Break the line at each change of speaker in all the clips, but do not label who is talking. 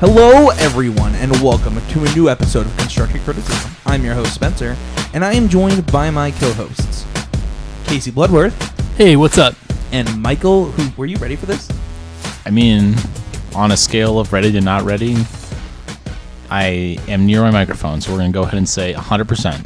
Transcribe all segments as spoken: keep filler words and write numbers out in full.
Hello, everyone, and welcome to a new episode of Constructive Criticism. I'm your host, Spencer, and I am joined by my co-hosts, Casey Bloodworth.
Hey, what's up?
And Michael, who, were you ready for this?
I mean, on a scale of ready to not ready, I am near my microphone, so we're going to go ahead and say one hundred percent.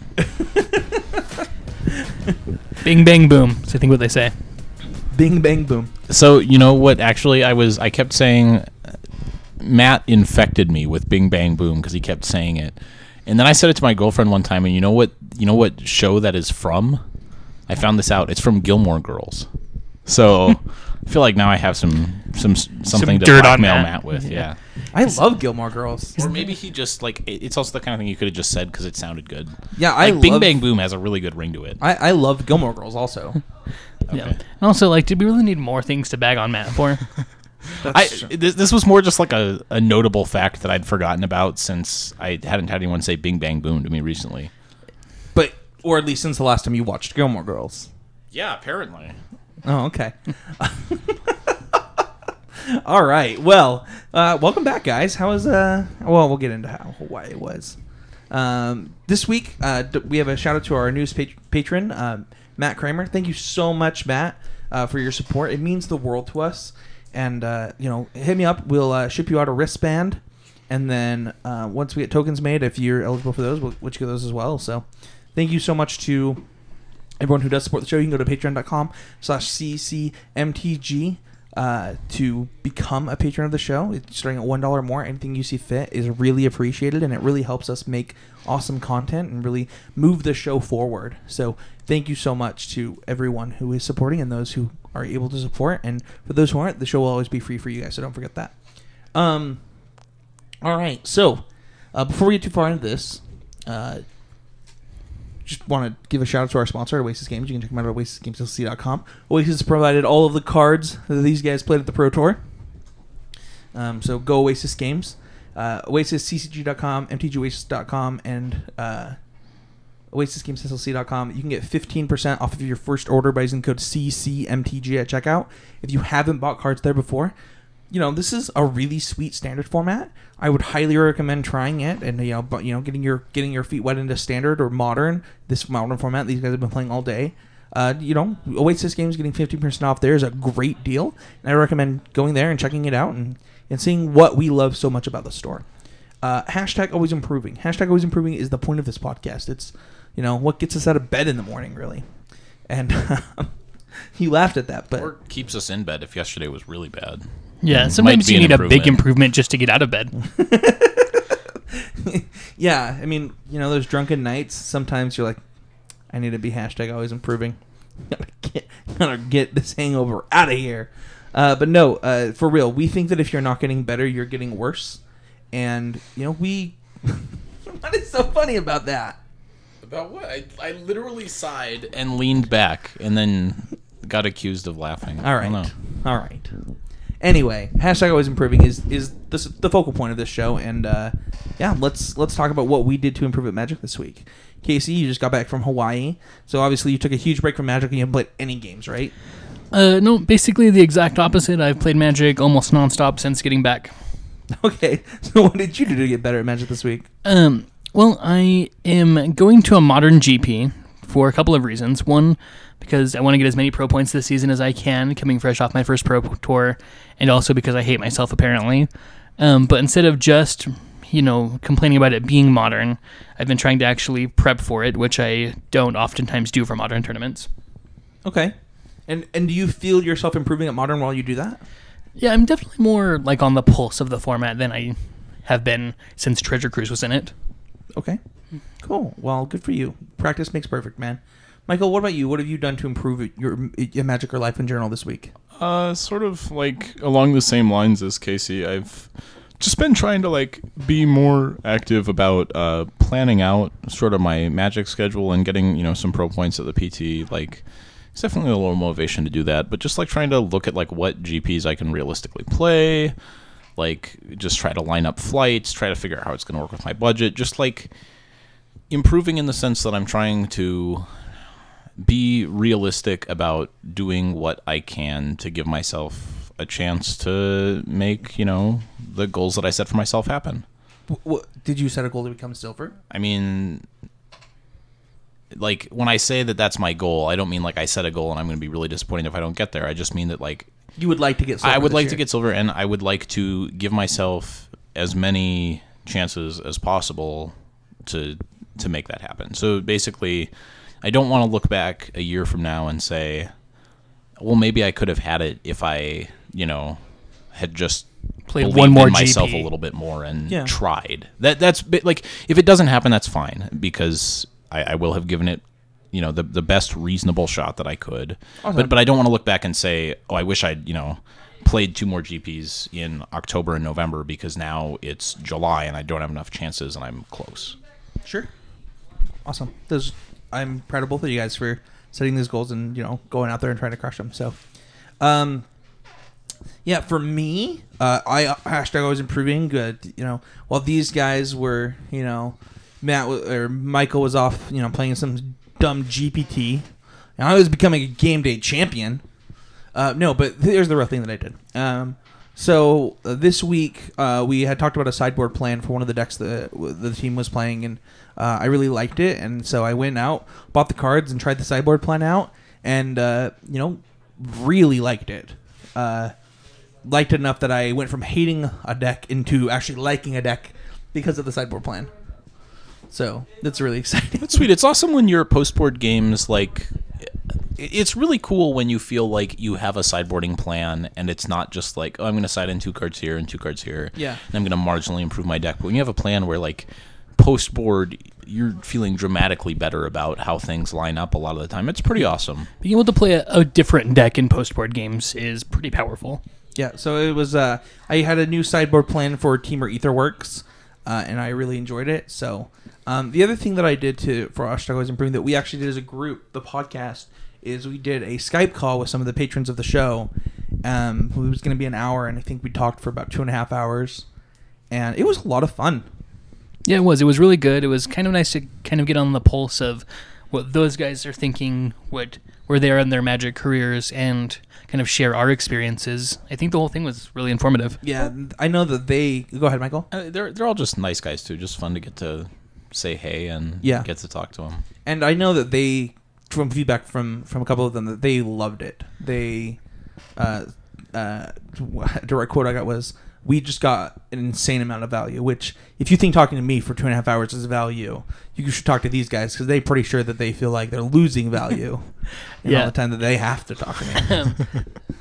Bing, bang, boom. So I think what they say.
Bing, bang, boom.
So, you know what, actually, I was, I kept saying, Matt infected me with Bing, Bang, Boom, because he kept saying it. And then I said it to my girlfriend one time, and you know what, you know what show that is from? I found this out. It's from Gilmore Girls. So I feel like now I have some some something
Some
to
dirt
blackmail
on Matt.
Matt with. Yeah.
I love Gilmore Girls.
Or maybe he just, like, it- it's also the kind of thing you could have just said because it sounded good.
Yeah, I
Like, Bing,
love,
Bang, Boom has a really good ring to it.
I, I love Gilmore Girls also.
Yeah.
Okay.
And also, like, did we really need more things to bag on Matt for?
I,
That's true.
this, this was more just like a, a notable fact that I'd forgotten about since I hadn't had anyone say Bing, Bang, Boom to me recently.
But, or at least since the last time you watched Gilmore Girls.
Yeah, apparently.
Oh, okay. All right. Well, uh, welcome back, guys. How was, uh, well, we'll get into how Hawaii was. Um, this week, uh, d- we have a shout out to our newest pat- patron, uh, Matt Kramer. Thank you so much, Matt, uh, for your support. It means the world to us. And, uh, you know, hit me up. We'll uh, ship you out a wristband. And then uh, once we get tokens made, if you're eligible for those, we'll, we'll get those as well. So thank you so much to everyone who does support the show. You can go to patreon.com slash ccmtg uh, to become a patron of the show. It's starting at one dollar more. Anything you see fit is really appreciated, and it really helps us make awesome content and really move the show forward. So thank you so much to everyone who is supporting and those who are able to support. And for those who aren't, the show will always be free for you guys, so don't forget that. Um, all right, so uh, before we get too far into this, uh, just want to give a shout out to our sponsor, Oasis Games. You can check them out at oasis games l c dot com. Oasis provided all of the cards that these guys played at the Pro Tour. Um, so go Oasis Games. Uh, oasis c c g dot com, m t g oasis dot com, and uh, oasis games l c dot com. You can get fifteen percent off of your first order by using the code C C M T G at checkout. If you haven't bought cards there before, you know, this is a really sweet standard format. I would highly recommend trying it and, you know, but, you know, getting your getting your feet wet into standard or modern, this modern format. These guys have been playing all day. Uh, you know, Oasis Games getting fifteen percent off there is a great deal. And I recommend going there and checking it out and, and seeing what we love so much about the store. Uh, hashtag always improving. Hashtag always improving is the point of this podcast. It's, you know, what gets us out of bed in the morning, really. And he laughed at that, but
Or keeps us in bed if yesterday was really bad.
Yeah,
Might
sometimes
be
you
an
need a big
improvement.
improvement just to get out of bed.
yeah, I mean, you know, those drunken nights, sometimes you're like, I need to be hashtag always improving. gotta, get, gotta get this hangover out of here. Uh, but no, uh, for real, we think that if you're not getting better, you're getting worse. And, you know, we... what is so funny about that?
About what? I, I literally sighed and leaned back and then got accused of laughing.
All
I don't
right.
know.
All right. Anyway, hashtag always improving is is the, the focal point of this show, and uh, yeah, let's let's talk about what we did to improve at Magic this week. Casey, you just got back from Hawaii, so obviously you took a huge break from Magic and you haven't played any games, right?
Uh, no, basically the exact opposite. I've played Magic almost nonstop since getting back.
Okay, so what did you do to get better at Magic this week?
Um, well, I am going to a modern G P for a couple of reasons. One, because I want to get as many pro points this season as I can, coming fresh off my first pro tour, and also because I hate myself, apparently. Um, but instead of just, you know, complaining about it being modern, I've been trying to actually prep for it, which I don't oftentimes do for modern tournaments.
Okay, and and do you feel yourself improving at Modern while you do that?
Yeah, I'm definitely more, like, on the pulse of the format than I have been since Treasure Cruise was in it.
Okay, cool. Well, good for you. Practice makes perfect, man. Michael, what about you? What have you done to improve your, your Magic or life in general this week?
Uh, sort of like along the same lines as Casey. I've just been trying to like be more active about uh, planning out sort of my Magic schedule and getting, you know, some pro points at the P T. Like, it's definitely a little motivation to do that, but just like trying to look at like what G Ps I can realistically play, like just try to line up flights, try to figure out how it's going to work with my budget, just like improving in the sense that I'm trying to be realistic about doing what I can to give myself a chance to make, you know,
the goals that I set for myself happen.
W- w- did you set a goal to become silver?
I mean, like when I say that that's my goal, I don't mean like I set a goal and I'm going to be really disappointed if I don't get there. I just mean that like
You would like to get silver
I would
this
like
year.
to get silver, and I would like to give myself as many chances as possible to to make that happen. So basically, I don't want to look back a year from now and say, well, maybe I could have had it if I, you know, had just
Played
believed
one more
in myself
G P.
a little bit more and
Yeah.
tried. That that's bi- like if it doesn't happen, that's fine because I, I will have given it, you know, the the best reasonable shot that I could.
Awesome.
But but I don't want to look back and say, oh, I wish I'd, you know, played two more G Ps in October and November because now it's July and I don't have enough chances and I'm close.
Sure. Awesome. Those, I'm proud of both of you guys for setting these goals and, you know, going out there and trying to crush them. So, um, yeah, for me, uh, I hashtag always improving. Good, you know, while these guys were, you know, Matt w- or Michael was off, you know, playing some dumb G P T, and I was becoming a game day champion. Uh, no, but here's the real thing that I did. Um, so uh, this week uh, we had talked about a sideboard plan for one of the decks that the team was playing, and uh, I really liked it, and so I went out, bought the cards, and tried the sideboard plan out, and uh, you know, really liked it. Uh, liked it enough that I went from hating a deck into actually liking a deck because of the sideboard plan. So that's really exciting.
That's sweet. It's awesome when your post-board games, like, it's really cool when you feel like you have a sideboarding plan and it's not just like, oh, I'm going to side in two cards here and two cards here.
Yeah.
And I'm going to marginally improve my deck. But when you have a plan where, like, post-board, you're feeling dramatically better about how things line up a lot of the time, it's pretty awesome.
Being able to play a, a different deck in post-board games is pretty powerful.
Yeah, so it was. Uh, I had a new sideboard plan for Teamer Etherworks, uh, and I really enjoyed it. So um, the other thing that I did to for Hashtag Always Improving that we actually did as a group, the podcast, is we did a Skype call with some of the patrons of the show. Um, it was going to be an hour, and I think we talked for about two and a half hours, and it was a lot of fun.
Yeah, it was. It was really good. It was kind of nice to kind of get on the pulse of what those guys are thinking, what where they are in their Magic careers, and kind of share our experiences. I think the whole thing was really informative.
Yeah, I know that they. Go ahead, Michael.
Uh, they're they're all just nice guys, too. Just fun to get to say hey and
Yeah.
get to talk to them.
And I know that they, from feedback from, from a couple of them, that they loved it. They, uh, uh, direct quote I got was, we just got an insane amount of value, which if you think talking to me for two and a half hours is value, you should talk to these guys because they're pretty sure that they feel like they're losing value in
Yeah.
all the time that they have to talk to me.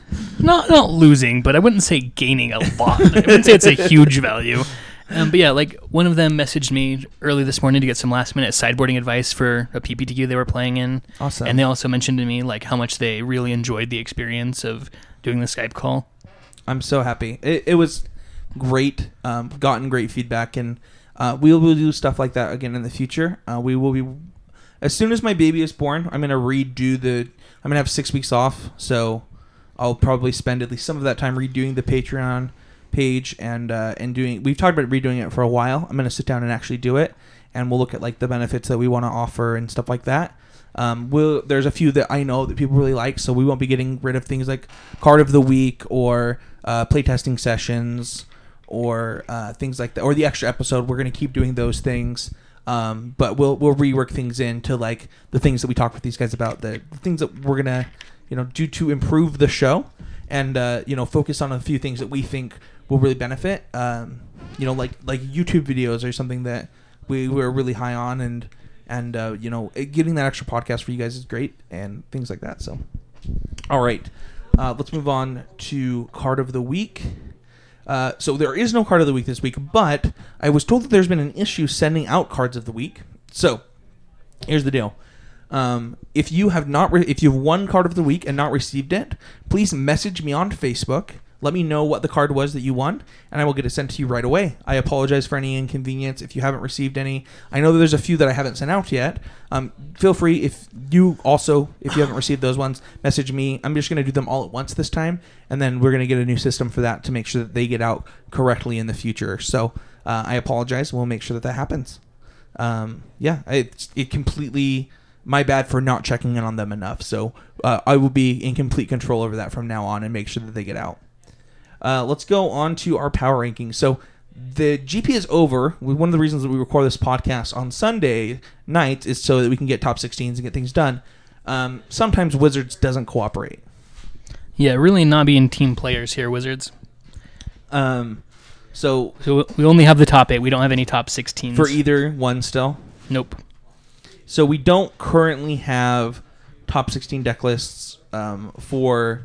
Not not losing, but I wouldn't say gaining a lot. I wouldn't say it's a huge value. Um, but yeah, like one of them messaged me early this morning to get some last minute sideboarding advice for a P P T Q they were playing in.
Awesome.
And they also mentioned to me like how much they really enjoyed the experience of doing the Skype call.
I'm so happy. It, it was great. Um, gotten great feedback, and uh, we will do stuff like that again in the future. Uh, we will be as soon as my baby is born. I'm gonna redo the. I'm gonna have six weeks off, so I'll probably spend at least some of that time redoing the Patreon page and uh, and doing. We've talked about redoing it for a while. I'm gonna sit down and actually do it, and we'll look at like the benefits that we want to offer and stuff like that. Um, we'll, there's a few that I know that people really like, so we won't be getting rid of things like card of the week or uh, playtesting sessions or uh, things like that, or the extra episode. We're going to keep doing those things, um, but we'll we'll rework things into like the things that we talk with these guys about, the, the things that we're gonna you know do to improve the show, and uh, you know focus on a few things that we think will really benefit. Um, you know, like like YouTube videos or something that we we're really high on, and. And, uh, you know, getting that extra podcast for you guys is great and things like that. So, all right. Uh, let's move on to card of the week. Uh, so there is no card of the week this week, but I was told that there's been an issue sending out cards of the week. So here's the deal. Um, if you have not, re- if you've won card of the week and not received it, please message me on Facebook. Let me know what the card was that you won, and I will get it sent to you right away. I apologize for any inconvenience if you haven't received any. I know that there's a few that I haven't sent out yet. Um, feel free, if you also, if you haven't received those ones, message me. I'm just going to do them all at once this time, and then we're going to get a new system for that to make sure that they get out correctly in the future. So uh, I apologize. We'll make sure that that happens. Um, yeah, it's it completely... my bad for not checking in on them enough. So uh, I will be in complete control over that from now on and make sure that they get out. uh, let's go on to our power rankings. So the G P is over. One of the reasons that we record this podcast on Sunday night is so that we can get top sixteens and get things done. Um, sometimes Wizards doesn't cooperate.
Yeah, really not being team players here, Wizards.
Um, so
So we only have the top eight. We don't have any top sixteens.
for either one still.
Nope.
So we don't currently have top sixteen deck lists um, for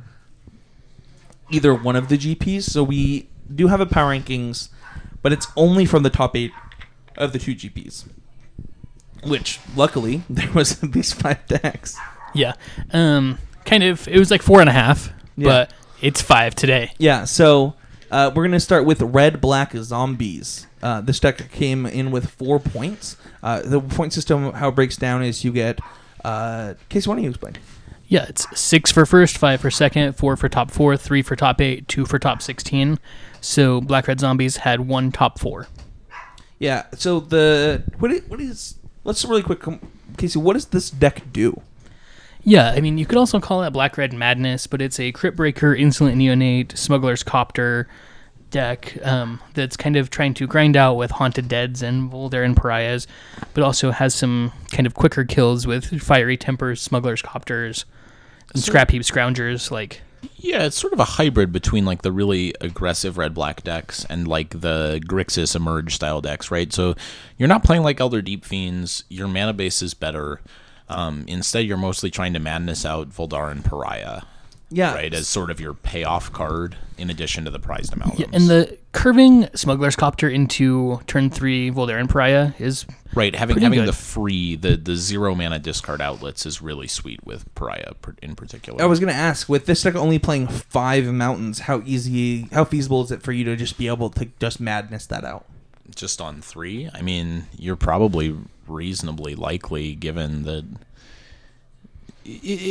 either one of the G Ps. So we do have a power rankings, but it's only from the top eight of the two G Ps. Which, luckily, there was at least five decks.
Yeah. Um, kind of. It was like four and a half,
Yeah.
but it's five today.
Yeah, so uh, we're going to start with Red Black Zombies. Uh, this deck came in with four points. Uh, the point system, how it breaks down is you get... Uh, Casey, why don't you explain?
Yeah, it's six for first, five for second, four for top four, three for top eight, two for top sixteen. So Black Red Zombies had one top four.
Yeah, so the... What is... What is let's really quick... Com- Casey, what does this deck do?
Yeah, I mean, you could also call it Black Red Madness, but it's a Crypt Breaker, Insolent Neonate, Smuggler's Copter deck um, that's kind of trying to grind out with Haunted Deads and Voldaren Pariahs, but also has some kind of quicker kills with Fiery Tempers, Smuggler's Copters, and
So-
Scrap Heap Scroungers, like...
Yeah, it's sort of a hybrid between like the really aggressive red-black decks and like the Grixis Emerge style decks, right? So you're not playing like Elder Deep Fiends. Your mana base is better. Um, instead, you're mostly trying to madness out Voldaren Pariah,
Yeah.
right, as sort of your payoff card in addition to the prized amalgams.
Yeah, and the curving Smuggler's Copter into turn three Voldaren Pariah is
right, having
pretty
having
good.
the free the the zero mana discard outlets is really sweet with Pariah per- in particular.
I was going to ask, with this deck only playing five mountains, how easy, how feasible is it for you to just be able to just madness that out?
Just on three. I mean, you're probably reasonably likely, given that it,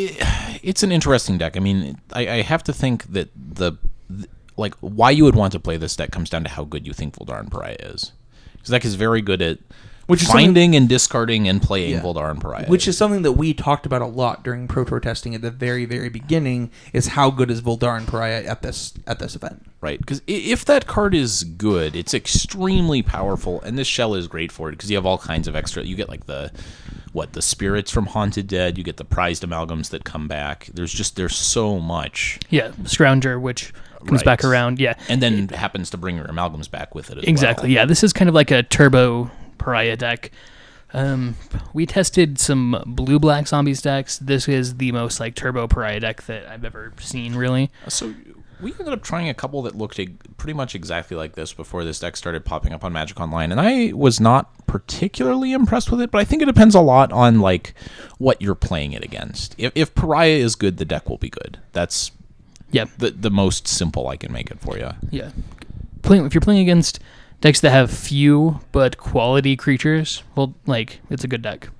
it, it's an interesting deck. I mean, I, I have to think that the, the like why you would want to play this deck comes down to how good you think Voldaren Pariah is. Because that deck is very good at
Which is
finding and discarding and playing
Yeah.
Voldaren Pariah.
Which is something that we talked about a lot during Pro Tour testing at the very, very beginning, is how good is Voldaren Pariah at this at this event.
Right, because if that card is good, it's extremely powerful, and this shell is great for it because you have all kinds of extra. You get like the what the spirits from Haunted Dead, you get the prized amalgams that come back. There's just there's so much,
yeah, Scrounger, which comes
Right.
back around. Yeah,
and then happens to bring your amalgams back with it as
exactly.
well.
Yeah, this is kind of like a turbo Pariah deck. Um, we tested some blue black zombies decks. This is the most like turbo Pariah deck that I've ever seen, really.
So we ended up trying a couple that looked eg- pretty much exactly like this before this deck started popping up on Magic Online, and I was not particularly impressed with it. But I think it depends a lot on like what you're playing it against. If, if Pariah is good, the deck will be good. That's
Yeah,
the the most simple I can make it for you.
yeah. Playing if you're playing against decks that have few but quality creatures, well, like it's a good deck.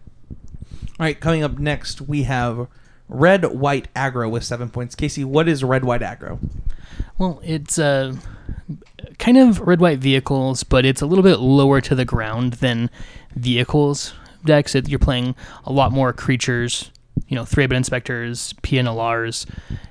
All right, coming up next, we have Red White Aggro with seven points. Casey, what is Red White Aggro?
Well, it's uh, kind of red-white vehicles, but it's a little bit lower to the ground than vehicles decks. It, you're playing a lot more creatures, you know, Thraben Inspectors, P N L Rs,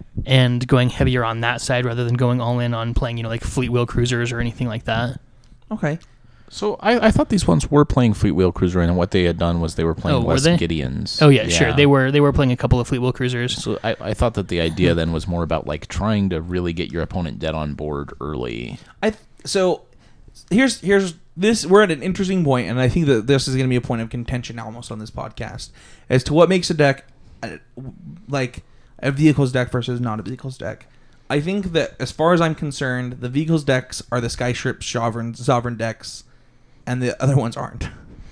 and going heavier on that side rather than going all in on playing, you know, like Fleet Wheel Cruisers or anything like that.
Okay.
So I, I thought these ones were playing Fleet Wheel Cruiser, and what they had done was they were playing
Oh, were
West
they?
Gideons.
Oh yeah, sure. They were they were playing a couple of Fleet Wheel Cruisers.
So I, I thought that the idea then was more about like trying to really get your opponent dead on board early.
I th- so here's here's this. We're at an interesting point, and I think that this is going to be a point of contention almost on this podcast as to what makes a deck uh, like a vehicles deck versus not a vehicles deck. I think that as far as I'm concerned, the vehicles decks are the Skystrip Sovereign Sovereign decks, and the other ones aren't.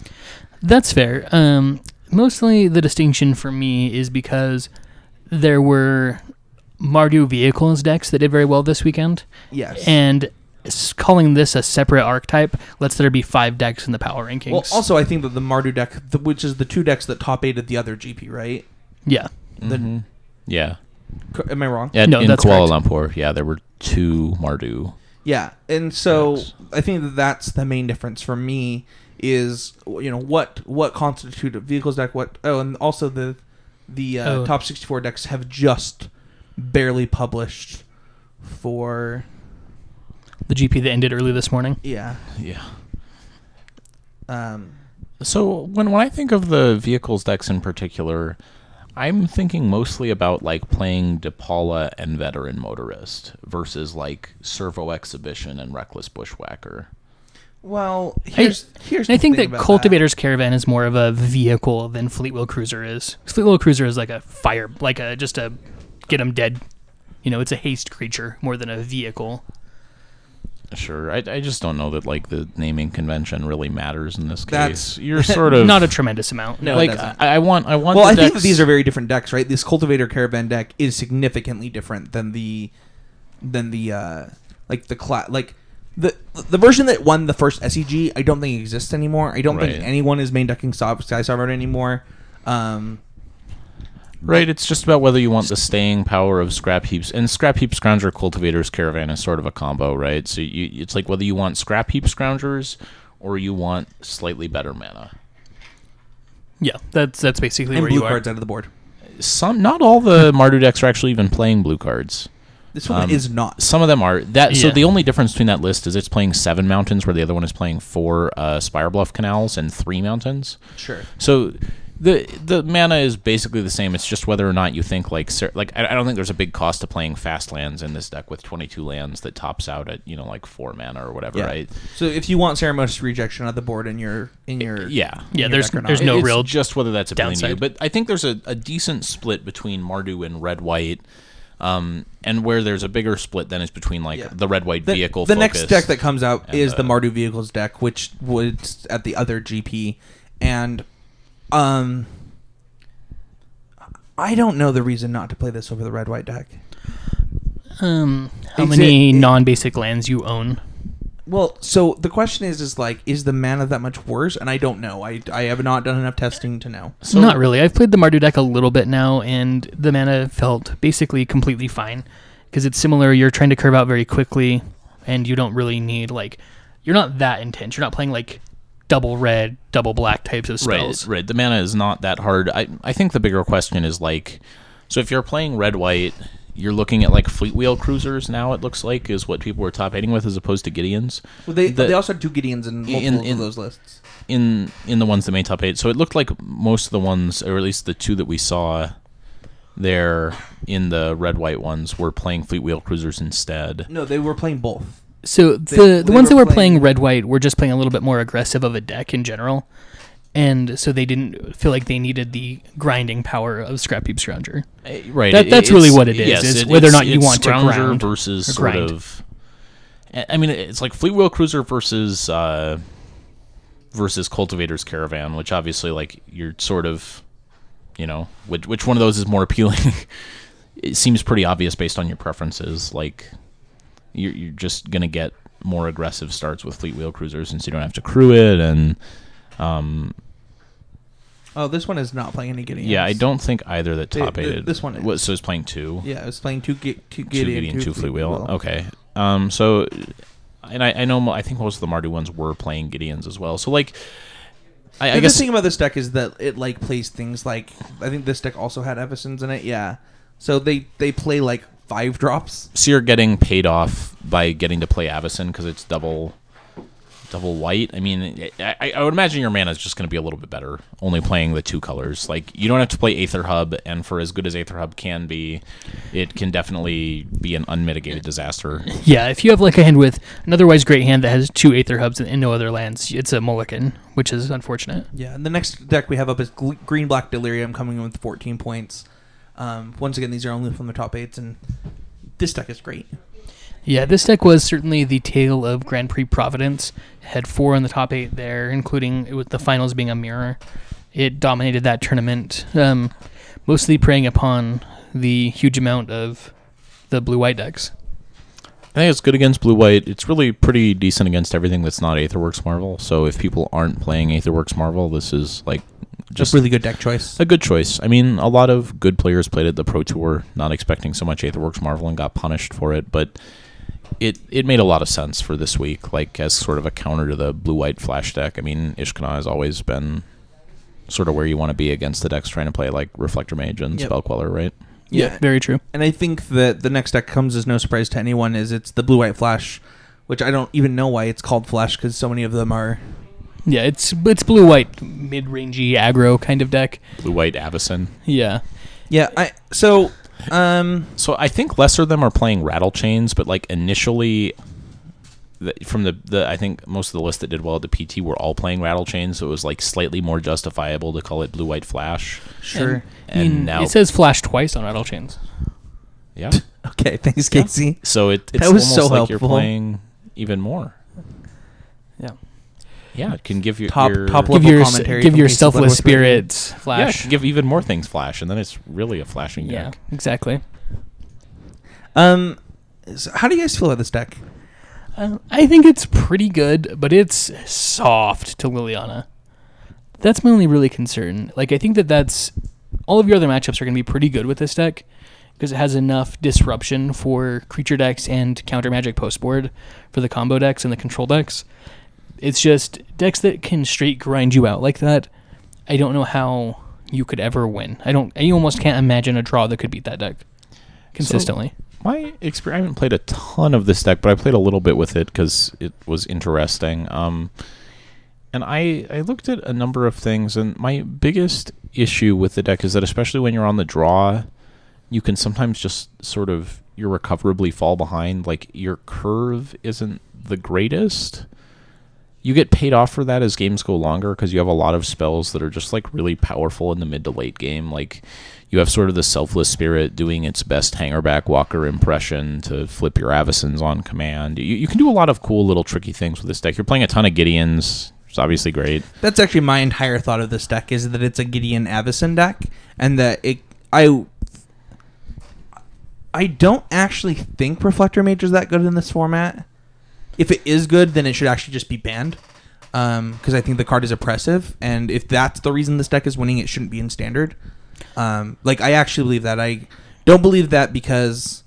That's fair. Um, mostly the distinction for me is because there were Mardu vehicles decks that did very well this weekend,
Yes.
and s- calling this a separate archetype lets there be five decks in the power rankings.
well, also I think that the Mardu deck, the, which is the two decks that top eighted the other G P, right?
yeah,
The,
Yeah.
co- Am I wrong?
At,
No,
in
that's
Kuala
correct.
Lumpur, yeah, there were two Mardu.
Yeah, and so
Yes.
I think that that's the main difference for me is, you know, what what constitute a vehicles deck. What oh, and also the the uh,
Oh.
top sixty-four decks have just barely published for
the G P that ended early this morning.
Yeah.
Yeah.
Um,
So when when I think of the vehicles decks in particular, I'm thinking mostly about like playing DePaula and Veteran Motorist versus like Servo Exhibition and Reckless Bushwhacker.
well, here's here's.
And I
the
think
thing
that
about
Cultivator's Caravan is more of a vehicle than Fleetwheel Cruiser is. Fleetwheel Cruiser is like a fire, like a just a get 'em dead. You know, it's a haste creature more than a vehicle.
Sure, I, I just don't know that like the naming convention really matters in this case.
That's-
You're sort of
Not a tremendous amount.
No, it
like
doesn't.
I, I want I want.
Well,
the
I think that
decks-
these are very different decks, right? This Cultivator Caravan deck is significantly different than the than the uh, like the cla- like the the version that won the first S E G. I don't think exists anymore. I don't
Right.
think anyone is main decking Sky Sovereign anymore. Um,
Right, it's just about whether you want the staying power of Scrap Heaps, and Scrap Heap Scrounger Cultivator's Caravan is sort of a combo, right? So you, it's like whether you want Scrap Heap Scroungers or you want slightly better mana.
Yeah, that's that's basically
and
where
blue
you are.
cards out of the board.
Some, not all the Mardu decks are actually even playing blue cards.
This one
Um,
is not.
Some of them are. That so
Yeah.
the only difference between that list is it's playing seven mountains, where the other one is playing four uh, Spire Bluff Canals and three mountains.
Sure.
So the the mana is basically the same. It's just whether or not you think like cer- like I, I don't think there's a big cost to playing fast lands in this deck with twenty-two lands that tops out at you know like four mana or whatever,
Yeah.
right?
So if you want Ceremonious Rejection on the board in your in your
Yeah.
Yeah,
your
there's
deck or not.
there's no
it's
real
just whether that's appealing to you.
downside.
But I think there's a, a decent split between Mardu and red white. Um, and where there's a bigger split then is between like
Yeah.
the red white
the,
vehicle.
The
focus.
next deck that comes out
and
is the
the-
Mardu Vehicles deck, which was at the other G P, and um, I don't know the reason not to play this over the red white deck.
Um, how
Is
many
it-
non-basic lands you own?
Well, so the question is, is like, is the mana that much worse? And I don't know. I, I have not done enough testing to know.
So-
Not really. I've played the Mardu deck a little bit now, and the mana felt basically completely fine because it's similar. You're trying to curve out very quickly, and you don't really need like you're not that intense. You're not playing like double red, double black types of spells.
Right, right. The mana is not that hard. I I think the bigger question is like, so if you're playing red white, you're looking at like fleet wheel cruisers now. It looks like is what people were top eighting with as opposed to Gideons.
Well, they
The-
they also had two Gideons in multiple
in- in-
of those lists.
in in the ones that made top eight. So it looked like most of the ones, or at least the two that we saw there in the red white ones, were playing fleet wheel cruisers instead.
No, they were playing both.
So
They-
the
they
the ones
were
that were
playing-
playing red white were just playing a little bit more aggressive of a deck in general, and so they didn't feel like they needed the grinding power of Scrap Heap Scrounger.
Uh, Right.
That-
it-
that's
it's-
really what it is,
yes,
is
it-
whether or
it's-
not you
it's
want to
Scrounger
ground
versus
or
sort
grind.
of. I mean, it's like fleet wheel cruiser versus uh, versus cultivator's caravan, which obviously like you're sort of, you know, which which one of those is more appealing? It seems pretty obvious based on your preferences. Like you're you're just gonna get more aggressive starts with fleet wheel cruisers since you don't have to crew it, and um,
Oh, this one is not playing any Gideons.
yeah, I don't think either that
They-
top
the-
eighted.
this one is.
What, so it's playing two.
Yeah, it's playing two Gi- two
Two
Gideon,
Gideon, two fleet wheel.
wheel.
Okay. Um. So, and I, I know mo- I think most of the Mardu ones were playing Gideons as well. So like, I, I
the
guess
thing about this deck is that it like plays things like I think this deck also had Evasons in it. Yeah, so they they play like five drops.
so you're getting paid off by getting to play Avacyn because it's double, double white. I mean, I, I would imagine your mana is just going to be a little bit better only playing the two colors. Like you don't have to play Aether Hub, and for as good as Aether Hub can be, it can definitely be an unmitigated disaster.
Yeah, if you have like a hand with an otherwise great hand that has two Aether Hubs and no other lands, it's a mulligan, which is unfortunate.
Yeah, and the next deck we have up is Gl- Green Black Delirium coming in with fourteen points. Um, once again, these are only from the top eights, and this deck is great.
Yeah, this deck was certainly the tale of Grand Prix Providence. It had four in the top eight there, including with the finals being a mirror. It dominated that tournament, um, mostly preying upon the huge amount of the blue-white decks.
I think it's good against blue white. It's really pretty decent against everything that's not Aetherworks Marvel. So if people aren't playing Aetherworks Marvel, this is like
Just
just
really good deck choice.
a good choice. I mean, a lot of good players played at the Pro Tour, not expecting so much Aetherworks Marvel and got punished for it, but it it made a lot of sense for this week, like as sort of a counter to the blue white flash deck. I mean, Ishkana has always been sort of where you want to be against the decks trying to play like Reflector Mage and
Yep.
Spell Queller, right?
Yeah,
Very true.
and I think that the next deck comes as no surprise to anyone. Is it's the Blue White Flash which I don't even know why it's called Flash because so many of them are.
Yeah, it's it's blue white mid rangey aggro kind of deck.
Blue white Avacyn.
Yeah.
Yeah, I so um
So I think lesser of them are playing Rattle Chains, but like initially, the, from the, the I think most of the list that did well at the P T were all playing Rattle Chains, so it was like slightly more justifiable to call it Blue White Flash.
sure.
And, I
And
mean,
now,
it says Flash twice on Rattle Chains.
yeah.
Okay, thanks, Casey.
So it, it's
That was
almost
so
like you're
helpful.
playing even more.
Yeah.
Yeah, it can give you
Top-
your
top
Give
level
your
commentary
give
from
your
Casey
selfless
Bloodworth Radio.
spirits
Yeah, it
Flash.
can give even more things Flash, and then it's really a flashing
Yeah,
deck.
exactly.
Um, so how do you guys feel about this deck?
Uh, I think it's pretty good, but it's soft to Liliana. That's my only really concern. Like, I think that that's all of your other matchups are going to be pretty good with this deck because it has enough disruption for creature decks and counter magic post board for the combo decks and the control decks. It's just decks that can straight grind you out like that. I don't know how you could ever win. I don't. You almost can't imagine a draw that could beat that deck consistently.
My experience, I haven't played a ton of this deck, but I played a little bit with it because it was interesting. Um, and I, I looked at a number of things, and my biggest issue with the deck is that especially when you're on the draw, you can sometimes just sort of irrecoverably fall behind. Like, your curve isn't the greatest. You get paid off for that as games go longer because you have a lot of spells that are just like really powerful in the mid to late game. Like, you have sort of the Selfless Spirit doing its best Hangerback Walker impression to flip your Avacyns on command. You, you can do a lot of cool little tricky things with this deck. You're playing a ton of Gideons. It's obviously great.
That's actually my entire thought of this deck is that it's a Gideon Avacyn deck, and that it I I don't actually think Reflector Mage is that good in this format. If it is good, then it should actually just be banned, because um, I think the card is oppressive, and if that's the reason this deck is winning, it shouldn't be in Standard. Um, like, I actually believe that. I don't believe that because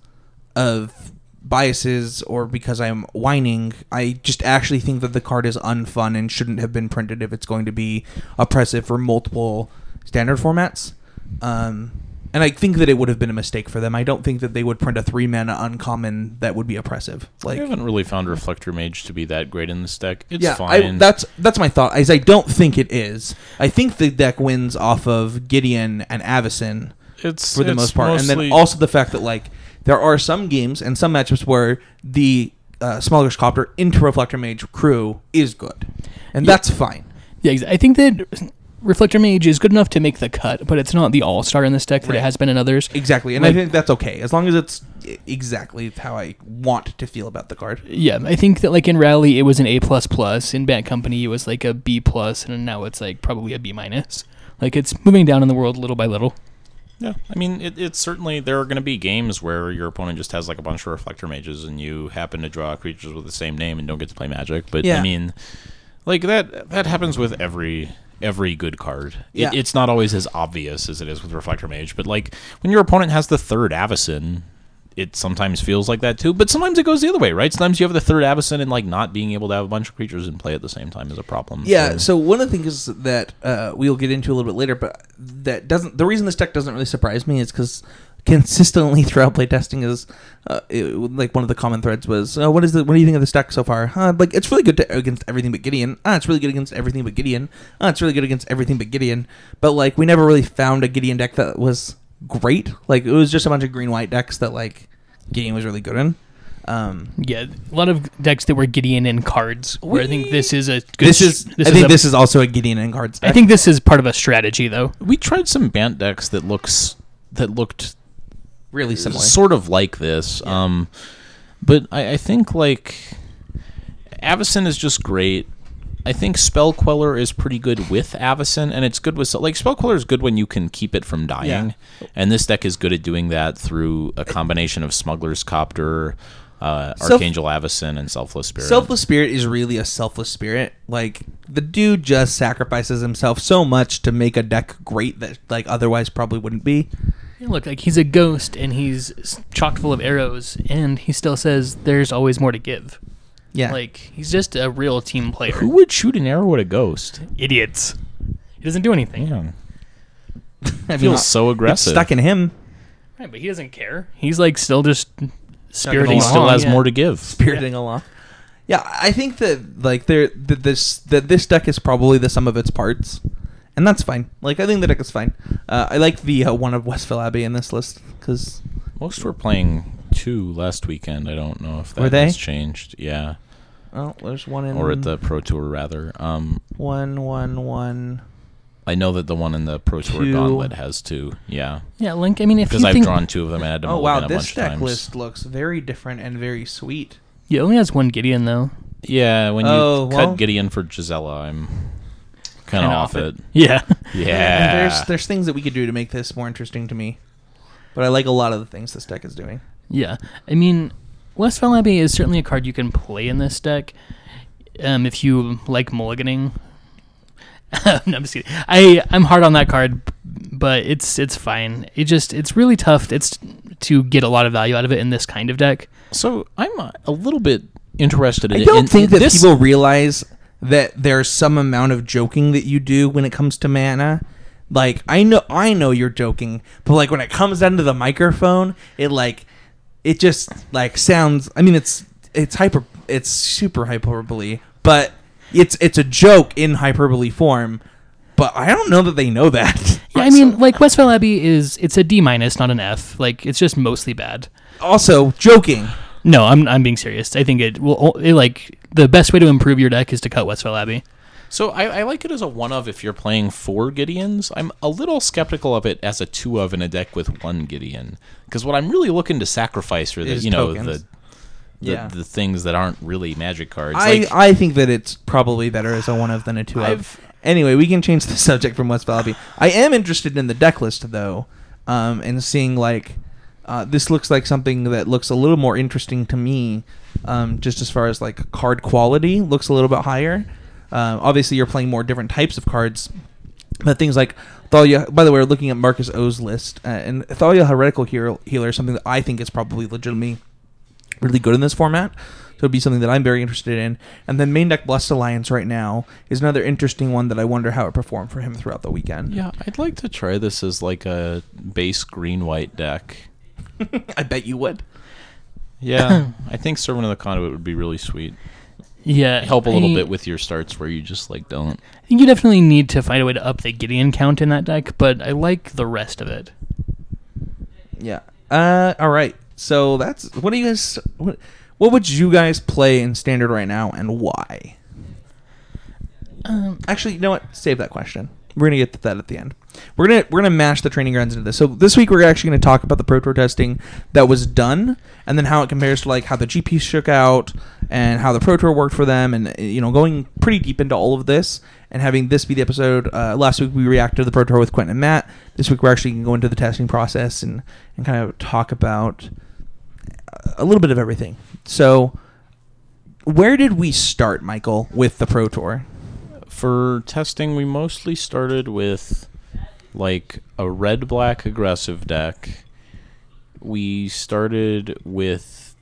of biases or because I'm whining. I just actually think that the card is unfun and shouldn't have been printed if it's going to be oppressive for multiple Standard formats. Um, and I think that it would have been a mistake for them. I don't think that they would print a three mana uncommon that would be oppressive. Like,
I haven't really found Reflector Mage to be that great in this deck. It's
yeah,
fine.
I, that's that's my thought. Is I don't think it is. I think the deck wins off of Gideon and Avacyn
it's
for the
it's
most part, and
mostly-
then also the fact that like there are some games and some matchups where the uh, Smuggler's Copter into Reflector Mage crew is good, and
Yeah.
that's fine.
Yeah, ex- I think that Reflector Mage is good enough to make the cut, but it's not the all-star in this deck that
Right.
it has been in others.
Exactly, and
Like-
I think that's okay as long as it's exactly how I want to feel about the card.
Yeah, I think that like in Rally it was an A plus plus, in Bad Company it was like a B plus, and now it's like probably a B minus. Like, it's moving down in the world little by little.
Yeah, I mean, it, it's certainly, there are going to be games where your opponent just has like a bunch of Reflector Mages and you happen to draw creatures with the same name and don't get to play Magic. But
Yeah.
I mean, like that that happens with every every good card. It,
Yeah.
It's not always as obvious as it is with Reflector Mage, but like when your opponent has the third Avacyn, it sometimes feels like that too. But sometimes it goes the other way, right? Sometimes you have the third Avacyn and like not being able to have a bunch of creatures in play at the same time is a problem.
Yeah,
So-
so one of the things that uh, we'll get into a little bit later, but that doesn't. The reason this deck doesn't really surprise me is because consistently throughout playtesting is uh, it, like one of the common threads was, uh, "What is the? What do you think of this deck so far? Uh, like it's really good to, against everything but Gideon. Ah, it's really good against everything but Gideon. Ah, it's really good against everything but Gideon. But like we never really found a Gideon deck that was great. Like it was just a bunch of green white decks that like Gideon was really good in." Um,
Yeah, a lot of decks that were Gideon in cards. Where I think this is a good
this is.
this
I think
a-
this is also a Gideon and cards deck.
I think this is part of a strategy, though.
we tried some Bant decks that looks that looked
really similar.
sort of like this.
Yeah.
Um, but I, I think like Avacyn is just great. I think Spell Queller is pretty good with Avacyn, and it's good with like Spell Queller is good when you can keep it from dying, and this deck is good at doing that through a combination of Smuggler's Copter, uh,
Self-
Archangel Avacyn, and Selfless Spirit.
Selfless Spirit is really a selfless spirit. Like the dude just sacrifices himself so much to make a deck great that like otherwise probably wouldn't be.
Yeah, look, like he's a ghost and he's s- chock full of arrows, and he still says there's always more to give.
Yeah,
Like, he's just a real team player.
Who would shoot an arrow at a ghost?
Idiots. He doesn't do anything.
Man,
I
feels so
it's
aggressive.
stuck in him.
Right, but he doesn't care. He's like still just
Chugging
spiriting
He
along,
still
along,
has
yeah.
more to give.
Spiriting along. Yeah, I think that like there that this that this deck is probably the sum of its parts, and that's fine. Like I think the deck is fine. Uh, I like the uh, one of Westville Abbey in this list because
Most were playing two last weekend. I don't know if that
Were they?
has changed. Yeah,
oh, there's one in
or at the Pro Tour rather. Um,
one one one.
I know that the one in the Pro Tour
Two.
Gauntlet has two. Yeah,
Yeah, Link. I mean, if
because
you
I've
think
drawn two of them and I had to
Oh
mulligan
wow,
a
this
bunch of
deck
times.
list looks very different and very sweet.
he only has one Gideon though.
Yeah, when you
Oh,
cut
well.
Gideon for Gisela, I'm kind
Kinda
of
off
off it.
Yeah.
Yeah,
And there's there's things that we could do to make this more interesting to me, but I like a lot of the things this deck is doing.
Yeah, I mean, Westville Abbey is certainly a card you can play in this deck um, if you like mulliganing. no, I'm just kidding. I I'm hard on that card, but it's it's fine. It just it's really tough. It's to get a lot of value out of it in this kind of deck.
So I'm a, a little bit interested in
I don't
in,
think
in
that
this.
people realize that there's some amount of joking that you do when it comes to mana. Like I know, I know you're joking, but like when it comes down to the microphone, it like, it just like sounds. I mean, it's it's hyper, it's super hyperbole, but it's it's a joke in hyperbole form. But I don't know that they know that.
Yeah, I mean, like Westville Abbey is it's a D minus, not an F. Like it's just mostly bad.
Also, joking.
No, I'm I'm being serious. I think it will it, like the best way to improve your deck is to cut Westville Abbey.
So I, I like it as a one of if you're playing four Gideons. I'm a little skeptical of it as a two of in a deck with one Gideon, because what I'm really looking to sacrifice are the
Is
you know
tokens.
the the,
Yeah.
the things that aren't really magic cards.
I,
like,
I think that it's probably better as a one of than a two of.
I've-
Anyway, we can change the subject from West Abbey. I am interested in the deck list though, um, and seeing like uh, this looks like something that looks a little more interesting to me, um, just as far as like card quality looks a little bit higher. Uh, obviously, you're playing more different types of cards, but things like Thalia. By the way, we're looking at Marcus O's list, uh, and Thalia Heretical Heal- Healer is something that I think is probably legitimately really good in this format. So it'd be something that I'm very interested in. And then main deck Blessed Alliance right now is another interesting one that I wonder how it performed for him throughout the weekend.
yeah, I'd like to try this as like a base green white deck.
I bet you would.
Yeah, I think Servant of the Conduit would be really sweet.
Yeah,
Help a little
I-
bit with your starts where you just like don't.
I think you definitely need to find a way to up the Gideon count in that deck, but I like the rest of it.
Yeah. Uh. All right. So that's what do you guys? What, what would you guys play in standard right now, and why?
Um,
Actually, you know what? Save that question. We're gonna get to that at the end. We're gonna we're gonna mash the training grounds into this. So this week we're actually gonna talk about the Pro Tour testing that was done, and then how it compares to like how the G P shook out, and how the Pro Tour worked for them, and you know going pretty deep into all of this, and having this be the episode. Uh, last week we reacted to the Pro Tour with Quentin and Matt. This week we're actually gonna go into the testing process and and kind of talk about a little bit of everything. So where did we start, Michael, with the Pro Tour?
For testing, we mostly started with like a red-black aggressive deck. We started with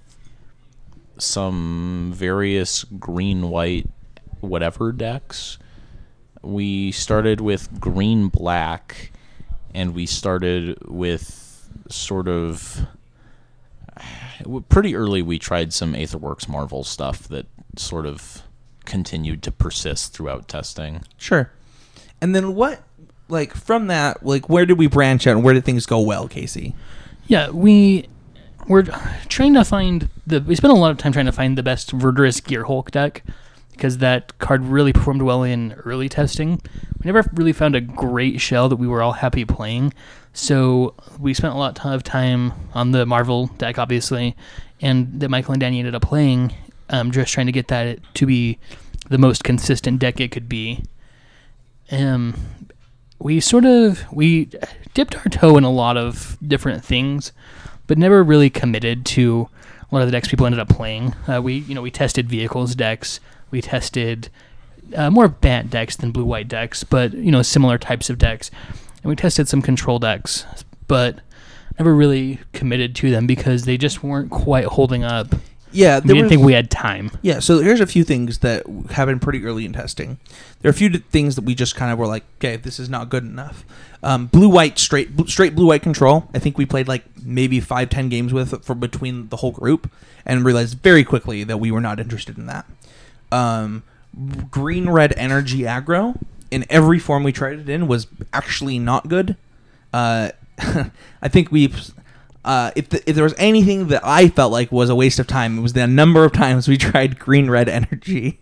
some various green-white whatever decks. We started with green-black, and we started with sort of... Pretty early, we tried some Aetherworks Marvel stuff that sort of continued to persist throughout testing.
Sure. And then what, like, from that, like, where did we branch out and where did things go well, Casey?
yeah, we we're trying to find the. We spent a lot of time trying to find the best Verdurous Gear Hulk deck because that card really performed well in early testing. We never really found a great shell that we were all happy playing, so we spent a lot of time on the Marvel deck, obviously, and that Michael and Danny ended up playing. Um, just trying to get that to be the most consistent deck it could be. Um, we sort of we dipped our toe in a lot of different things, but never really committed to a lot of the decks people ended up playing. Uh, we you know we tested vehicles decks, we tested uh, more Bant decks than blue white decks, but you know similar types of decks, and we tested some control decks, but never really committed to them because they just weren't quite holding up.
Yeah,
We
there
didn't
was,
think we had time.
yeah. So here's a few things that happened pretty early in testing. There are a few d- things that we just kind of were like, okay, this is not good enough. Um, blue white straight bl- straight blue white control. I think we played like maybe five ten games with for between the whole group, and realized very quickly that we were not interested in that. um, green red energy aggro in every form we tried it in was actually not good. Uh, I think we, uh, if the, if there was anything that I felt like was a waste of time, it was the number of times we tried green red energy.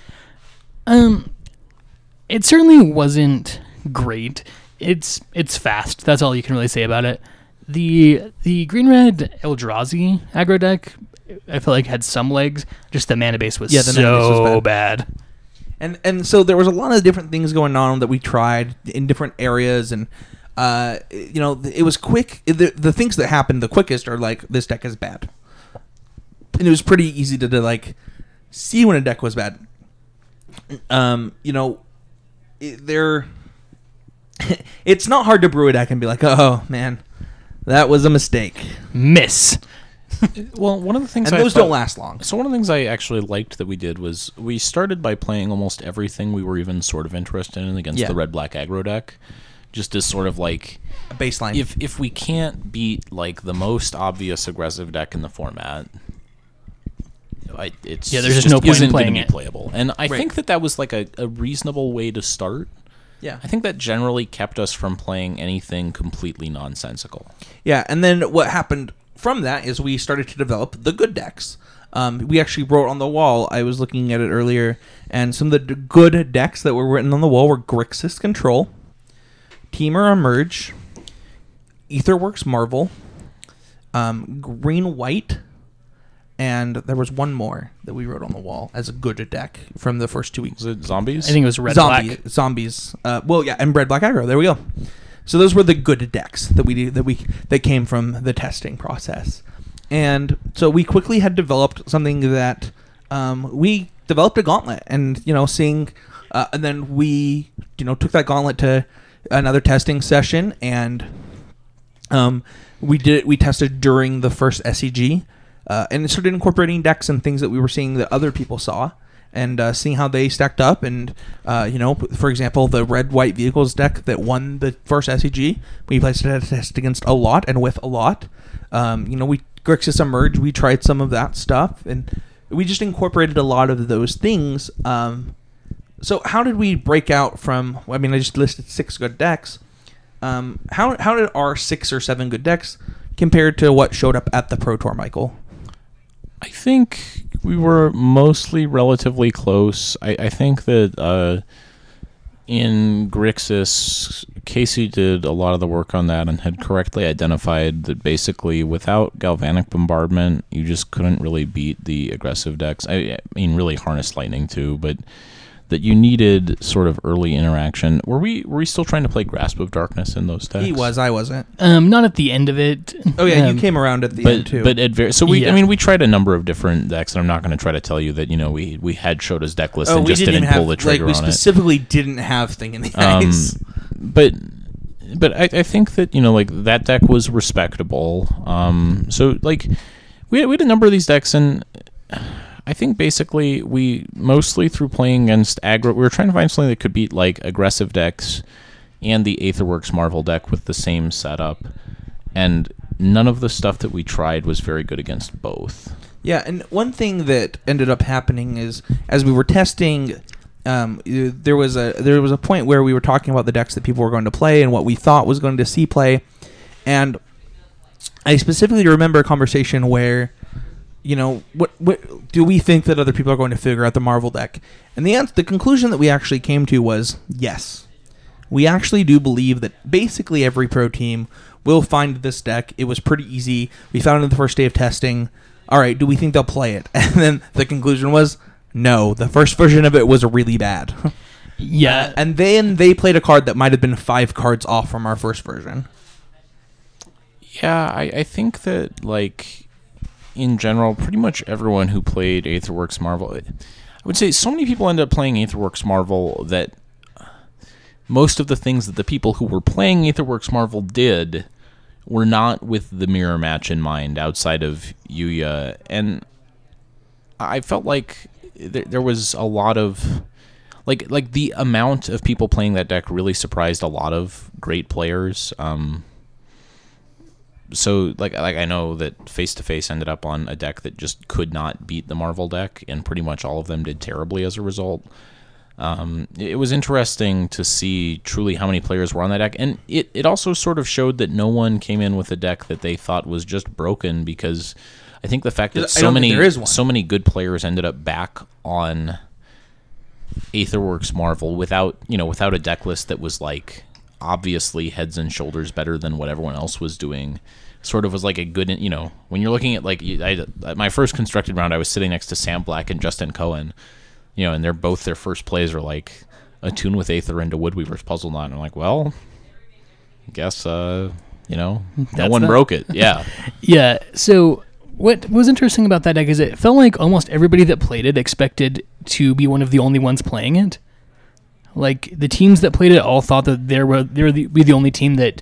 Um, it certainly wasn't great. It's it's fast. That's all you can really say about it. The the green red Eldrazi aggro deck, I felt like had some legs. Just the mana base was
Yeah, the mana base was
so
bad.
bad.
And and so there was a lot of different things going on that we tried in different areas, and uh, you know, it was quick. The, the things that happened the quickest are like, this deck is bad, and it was pretty easy to, to like see when a deck was bad. Um, you know, it, there. It's not hard to brew a deck and be like, oh man, that was a mistake.
Miss.
Well, one of the things
And
I
those
thought-
don't last long.
So one of the things I actually liked that we did was we started by playing almost everything we were even sort of interested in against
Yeah.
the red black aggro deck, just as sort of like
A baseline.
if if we can't beat like the most obvious aggressive deck in the format, I, it's
Yeah, there's
it
just no point in
isn't gonna
playing
be
it.
playable. And I
Right.
think that that was like a, a reasonable way to start.
yeah.
I think that generally kept us from playing anything completely nonsensical.
Yeah, and then what happened from that is we started to develop the good decks. Um, we actually wrote on the wall, I was looking at it earlier, and some of the d- good decks that were written on the wall were Grixis Control, Temur Emerge, Aetherworks Marvel, um, Green White, and there was one more that we wrote on the wall as a good deck from the first two weeks.
Was it zombies?
I think it was red
Zombie,
black.
Zombies. Uh, well, yeah, and Red Black Aggro. There we go. So those were the good decks that we that we that came from the testing process, and so we quickly had developed something that um, we developed a gauntlet, and you know, seeing, uh, and then we you know took that gauntlet to another testing session, and um, we did it. We tested during the first S C G, uh, and it started incorporating decks and things that we were seeing that other people saw. And uh, seeing how they stacked up, and uh, you know, for example, the red white vehicles deck that won the first S C G, we placed it at a test against a lot and with a lot. Um, you know, we Grixis Emerge, we tried some of that stuff, and we just incorporated a lot of those things. Um, so how did we break out from? I mean, I just listed six good decks. Um, how how did our six or seven good decks compare to what showed up at the Pro Tour, Michael?
I think we were mostly relatively close. I, I think that uh, in Grixis, Casey did a lot of the work on that and had correctly identified that basically without Galvanic Bombardment, you just couldn't really beat the aggressive decks. I, I mean, really Harness Lightning too, but that you needed sort of early interaction. Were we were we still trying to play Grasp of Darkness in those decks?
He was, I wasn't.
Um, not at the end of it.
Oh yeah,
Um,
you came around at the
but
end too.
but at ver- so we
Yeah.
I mean we tried a number of different decks, and I'm not going to try to tell you that you know we we had Shota's deck list
oh,
and
we
just
didn't,
didn't,
even
pull
have
the trigger
like we
on it.
specifically didn't have Thing in the
Um,
Eyes.
but but I, I think that you know like that deck was respectable. Um, so like we had, we had a number of these decks, and I think basically we mostly through playing against aggro, we were trying to find something that could beat like aggressive decks and the Aetherworks Marvel deck with the same setup, and none of the stuff that we tried was very good against both.
Yeah, and one thing that ended up happening is as we were testing, um, uh, there was a there was a point where we were talking about the decks that people were going to play and what we thought was going to see play, and I specifically remember a conversation where, you know, what what do we think that other people are going to figure out the Marvel deck? And the answer, the conclusion that we actually came to was yes. We actually do believe that basically every pro team will find this deck. It was pretty easy. We found it the first day of testing. All right, do we think they'll play it? And then the conclusion was no. The first version of it was really bad.
Yeah.
Uh, and then they played a card that might have been five cards off from our first version.
Yeah, I, I think that like in general, pretty much everyone who played Aetherworks Marvel, I would say so many people end up playing Aetherworks Marvel that most of the things that the people who were playing Aetherworks Marvel did were not with the mirror match in mind outside of Yuya. And I felt like there, there was a lot of like like the amount of people playing that deck really surprised a lot of great players. Um so like like I know that Face to Face ended up on a deck that just could not beat the Marvel deck, and pretty much all of them did terribly as a result. Um, it was interesting to see truly how many players were on that deck, and it, it also sort of showed that no one came in with a deck that they thought was just broken, because I think the fact that
I
so
don't think
many
there is one.
so many good players ended up back on Aetherworks Marvel without you know without a deck list that was like obviously heads and shoulders better than what everyone else was doing. Sort of was like a good, you know, when you're looking at like I, my first constructed round, I was sitting next to Sam Black and Justin Cohen. You know, and they're both their first plays are like Attune with Aether into Woodweaver's Puzzle Knot. And I'm like, well, I guess, uh, you know, no
That's
one
that.
broke it. Yeah.
Yeah, so what was interesting about that deck is it felt like almost everybody that played it expected to be one of the only ones playing it. Like, the teams that played it all thought that they were, they were the, be the only team that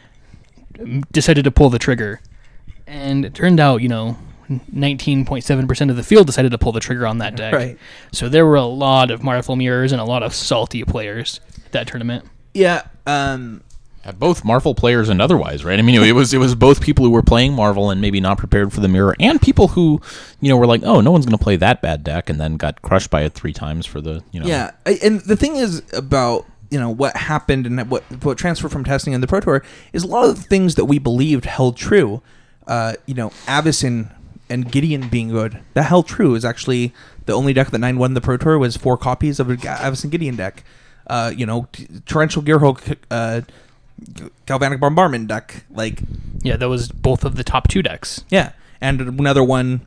decided to pull the trigger. And it turned out, you know, nineteen point seven percent of the field decided to pull the trigger on that deck.
Right.
So there were a lot of Marvel Mirrors and a lot of salty players at that tournament.
Yeah. Um,
Uh, Both Marvel players and otherwise, right? I mean, it was it was both people who were playing Marvel and maybe not prepared for the mirror, and people who, you know, were like, oh, no one's going to play that bad deck, and then got crushed by it three times for the, you know.
Yeah, I- and the thing is about you know what happened and what what transferred from testing in the Pro Tour is a lot of the things that we believed held true. Uh, you know, Avacyn and Gideon being good, that held true. Is actually the only deck that nine won the Pro Tour was four copies of an Avacyn Gideon deck. Uh, you know, t- Torrential Gearhulk, uh, Galvanic Bombardment deck, like
Yeah, that was both of the top two decks.
yeah, and another one.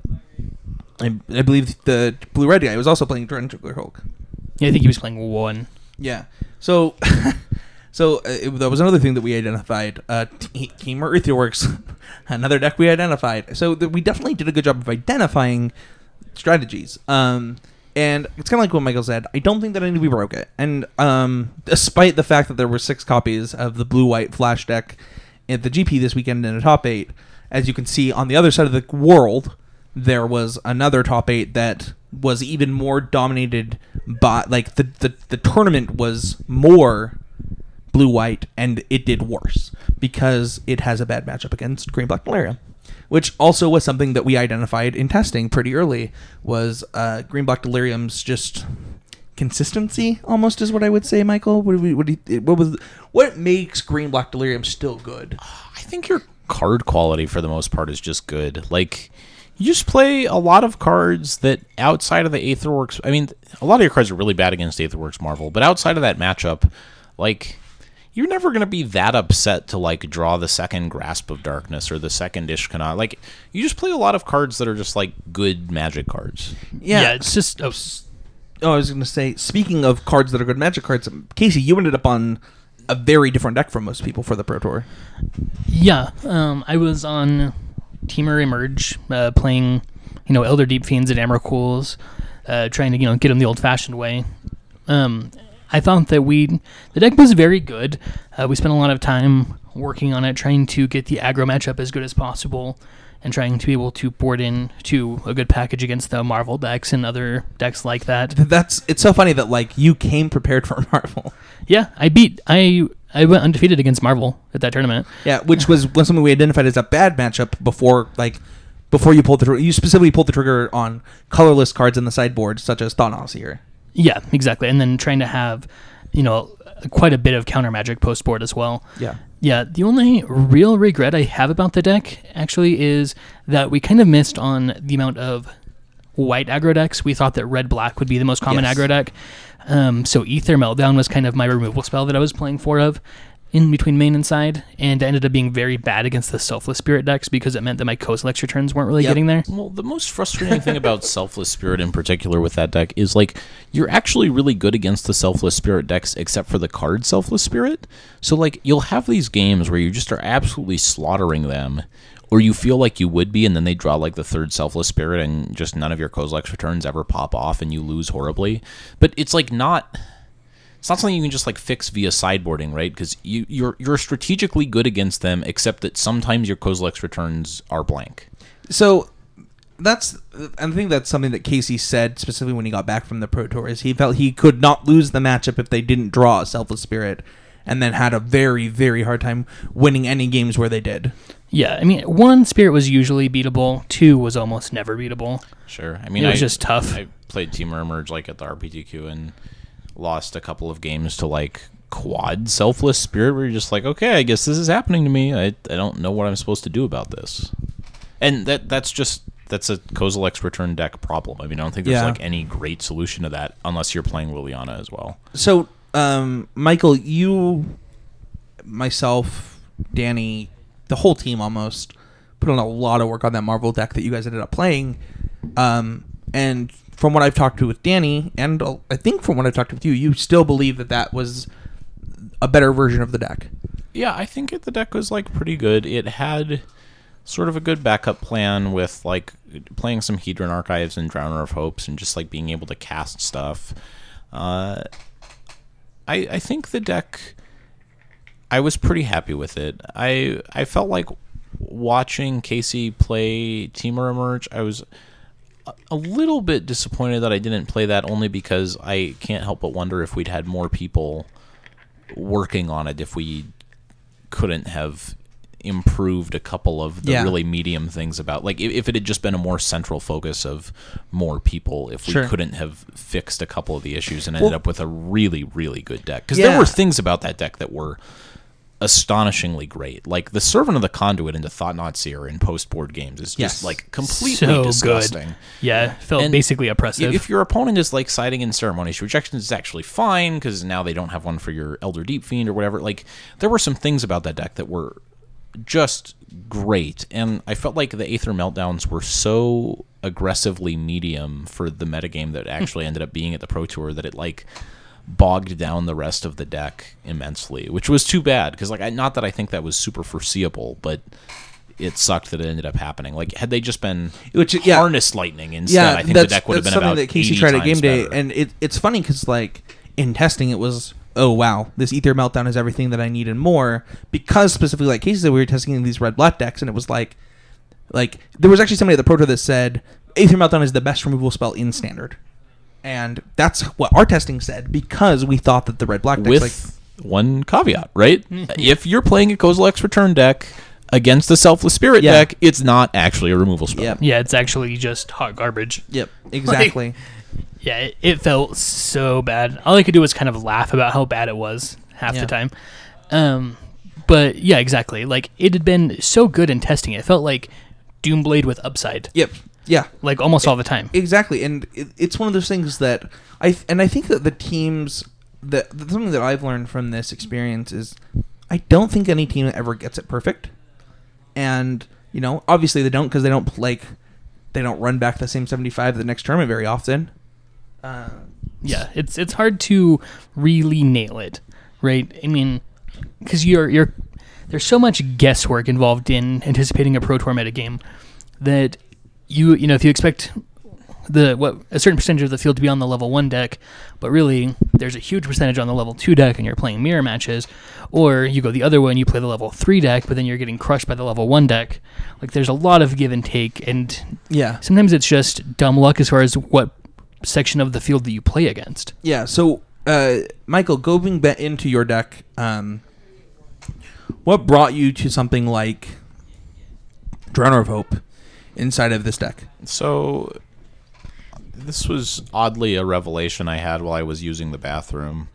I, I believe the blue red guy was also playing Torrential Gearhulk.
Yeah, I think he was playing one.
Yeah. So, so uh, it, that was another thing that we identified. Uh, T- Team Earthworks, another deck we identified. So the, we definitely did a good job of identifying strategies. Um, and it's kind of like what Michael said. I don't think that anybody broke it. And um, despite the fact that there were six copies of the blue-white flash deck at the G P this weekend in a top eight, as you can see on the other side of the world, there was another top eight that was even more dominated by, like, the, the, the tournament was more blue-white, and it did worse because it has a bad matchup against green-black Delirium, which also was something that we identified in testing pretty early, was uh, green-black Delirium's just consistency, almost, is what I would say, Michael. What, do we, what, do you, what, was, what makes green-black Delirium still good?
I think your card quality for the most part is just good. Like, you just play a lot of cards that outside of the Aetherworks, I mean, a lot of your cards are really bad against Aetherworks Marvel, but outside of that matchup, like, you're never going to be that upset to, like, draw the second Grasp of Darkness or the second Ishkanah. Like, you just play a lot of cards that are just, like, good Magic cards.
Yeah,
Yeah, it's just... Oh,
Oh, I was going to say, speaking of cards that are good Magic cards, Casey, you ended up on a very different deck from most people for the Pro Tour.
yeah, um, I was on Teamer Emerge, uh, playing, you know, Elder Deep Fiends and Amaracools, uh, trying to, you know, get them the old-fashioned way. Um, I thought that we, the deck was very good. Uh, we spent a lot of time working on it, trying to get the aggro matchup as good as possible, and trying to be able to board in to a good package against the Marvel decks and other decks like that.
That's it's so funny that like you came prepared for Marvel.
Yeah, I beat I I went undefeated against Marvel at that tournament.
Yeah, which was was something we identified as a bad matchup before, like before you pulled the trigger. You specifically pulled the trigger on colorless cards in the sideboard, such as Thanatos here.
Yeah, exactly. And then trying to have, you know, quite a bit of counter magic post board as well.
Yeah.
Yeah, the only real regret I have about the deck, actually, is that we kind of missed on the amount of white aggro decks. We thought that red-black would be the most common
Yes.
aggro deck. Um, so Ether Meltdown was kind of my removal spell that I was playing four of in between main and side, and it ended up being very bad against the Selfless Spirit decks because it meant that my Kozilek's returns weren't really
Yep.
getting there.
Well, the most frustrating thing about Selfless Spirit in particular with that deck is, like, you're actually really good against the Selfless Spirit decks except for the card Selfless Spirit. So, like, you'll have these games where you just are absolutely slaughtering them, or you feel like you would be, and then they draw, like, the third Selfless Spirit, and just none of your Kozilek's returns ever pop off, and you lose horribly. But it's, like, not... It's not something you can just like fix via sideboarding, right? Because you, you're you're strategically good against them, except that sometimes your Kozilek's returns are blank.
So that's I think that's something that Casey said specifically when he got back from the Pro Tour, is he felt he could not lose the matchup if they didn't draw a Selfless Spirit, and then had a very very hard time winning any games where they did.
Yeah, I mean, one, Spirit was usually beatable. Two was almost never beatable.
Sure. I mean,
It was
I,
just tough.
I played Team Emerge like at the R P T Q and lost a couple of games to like quad Selfless Spirit where you're just like, okay, I guess this is happening to me. I, I don't know what I'm supposed to do about this. And that that's just that's a Kozilek's return deck problem. I mean, I don't think there's
Yeah.
like any great solution to that unless you're playing Liliana as well.
So, um, Michael, you, myself, Danny, the whole team almost put on a lot of work on that Marvel deck that you guys ended up playing. Um, and from what I've talked to with Danny, and uh, I think from what I've talked to with you, you still believe that that was a better version of the deck.
Yeah, I think it, the deck was like pretty good. It had sort of a good backup plan with like playing some Hedron Archives and Drowner of Hopes and just like being able to cast stuff. Uh, I I think the deck, I was pretty happy with it. I I felt like watching Casey play Temur Emerge, I was a, a little bit disappointed that I didn't play that only because I can't help but wonder if we'd had more people working on it, if we couldn't have improved a couple of the
Yeah.
really medium things about, like if, if it had just been a more central focus of more people, if we
Sure.
couldn't have fixed a couple of the issues and ended
Well-
up with a really, really good deck. Because
Yeah.
there were things about that deck that were astonishingly great. Like the Servant of the Conduit into Thought Not Seer in post-board games is just
Yes.
like completely
So
disgusting.
good. Yeah, felt
And
basically oppressive.
If your opponent is like siding in Ceremonious Rejection, it's actually fine because now they don't have one for your Elder Deep Fiend or whatever. Like there were some things about that deck that were just great, and I felt like the Aether Meltdowns were so aggressively medium for the metagame that actually ended up being at the Pro Tour that it like bogged down the rest of the deck immensely, which was too bad because like I, not that I think that was super foreseeable, but it sucked that it ended up happening. Like had they just been
Which, yeah.
harness lightning instead, I think the deck would have been
something
about
that Casey
eighty
tried at
times
game day,
better.
and it, it's funny because like in testing, it was oh wow, this Ether Meltdown is everything that I need and more. Because specifically, like Casey said, we were testing these red black decks, and it was like, like there was actually somebody at the Pro Tour that said Ether Meltdown is the best removal spell in Standard, and that's what our testing said because we thought that the red black decks
with
like
one caveat, right? If you're playing a Kozilek's Return deck against the Selfless Spirit
Yeah.
deck, it's not actually a removal spell.
Yep.
yeah, it's actually just hot garbage.
yep exactly.
Yeah, it, it felt so bad. All I could do was kind of laugh about how bad it was half
Yeah.
the time. Um, but yeah, exactly. Like it had been so good in testing. It felt like Doomblade with upside,
Yep. Yeah.
like almost all the time.
Exactly, and it, it's one of those things that I and I think that the teams that something that I've learned from this experience is I don't think any team ever gets it perfect, and you know obviously they don't because they don't like they don't run back the same seventy-five to the next tournament very often. Uh,
Yeah, it's it's hard to really nail it, right? I mean, because you're you're there's so much guesswork involved in anticipating a Pro Tour metagame that you you know if you expect the what a certain percentage of the field to be on the level one deck, but really there's a huge percentage on the level two deck, and you're playing mirror matches, or you go the other way and you play the level three deck, but then you're getting crushed by the level one deck. Like there's a lot of give and take, and
yeah,
sometimes it's just dumb luck as far as what section of the field that you play against.
yeah. So, uh, Michael, going back into your deck, um, what brought you to something like Drowner of Hope inside of this deck?
So this was oddly a revelation I had while I was using the bathroom.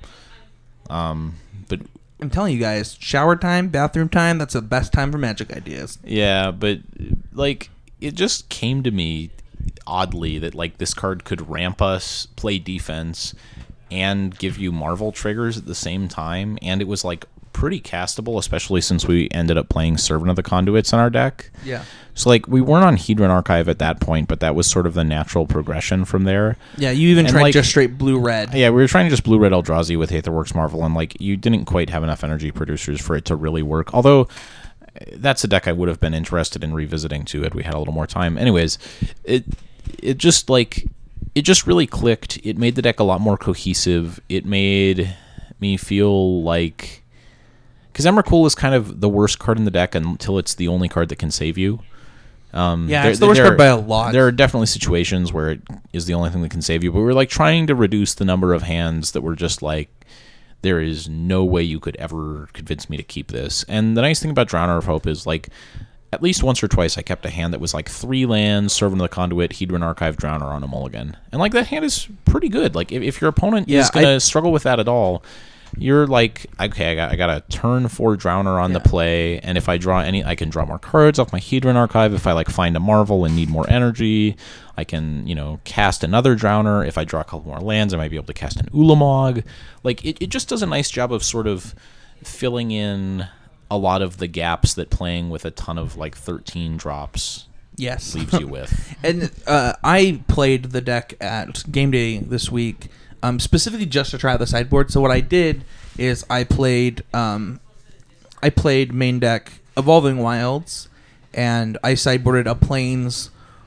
Um, but
I'm telling you guys, shower time, bathroom time, that's the best time for Magic ideas.
yeah, but like it just came to me oddly that like this card could ramp us, play defense, and give you Marvel triggers at the same time, and it was like pretty castable, especially since we ended up playing Servant of the Conduits in our deck.
Yeah.
So like we weren't on Hedron Archive at that point, but that was sort of the natural progression from there.
Yeah, you even
And,
tried
like-
just straight blue-red.
Yeah, we were trying to just blue-red Eldrazi with Aetherworks Marvel, and like you didn't quite have enough energy producers for it to really work. Although that's a deck I would have been interested in revisiting too had we had a little more time. Anyways, it it just like it just really clicked. It made the deck a lot more cohesive. It made me feel like because Emrakul is kind of the worst card in the deck until it's the only card that can save you. Um,
Yeah,
there-
it's the worst
there-
card by a lot.
There are definitely situations where it is the only thing that can save you, but we're like trying to reduce the number of hands that were just like, there is no way you could ever convince me to keep this. And the nice thing about Drowner of Hope is like, at least once or twice I kept a hand that was like three lands, Servant of the Conduit, Hedron Archive, Drowner on a mulligan. And like that hand is pretty good. Like if, if your opponent
Yeah,
is going
I-
to struggle with that at all, you're like, okay, I got I got a turn four Drowner on
Yeah.
the play, and if I draw any, I can draw more cards off my Hedron Archive. If I like find a Marvel and need more energy, I can, you know, cast another Drowner. If I draw a couple more lands, I might be able to cast an Ulamog. Like it, it just does a nice job of sort of filling in a lot of the gaps that playing with a ton of like thirteen drops
Yes.
leaves you with.
And uh, I played the deck at game day this week, um, specifically just to try out the sideboard. So what I did is I played, um, I played main deck Evolving Wilds, and I sideboarded a Plains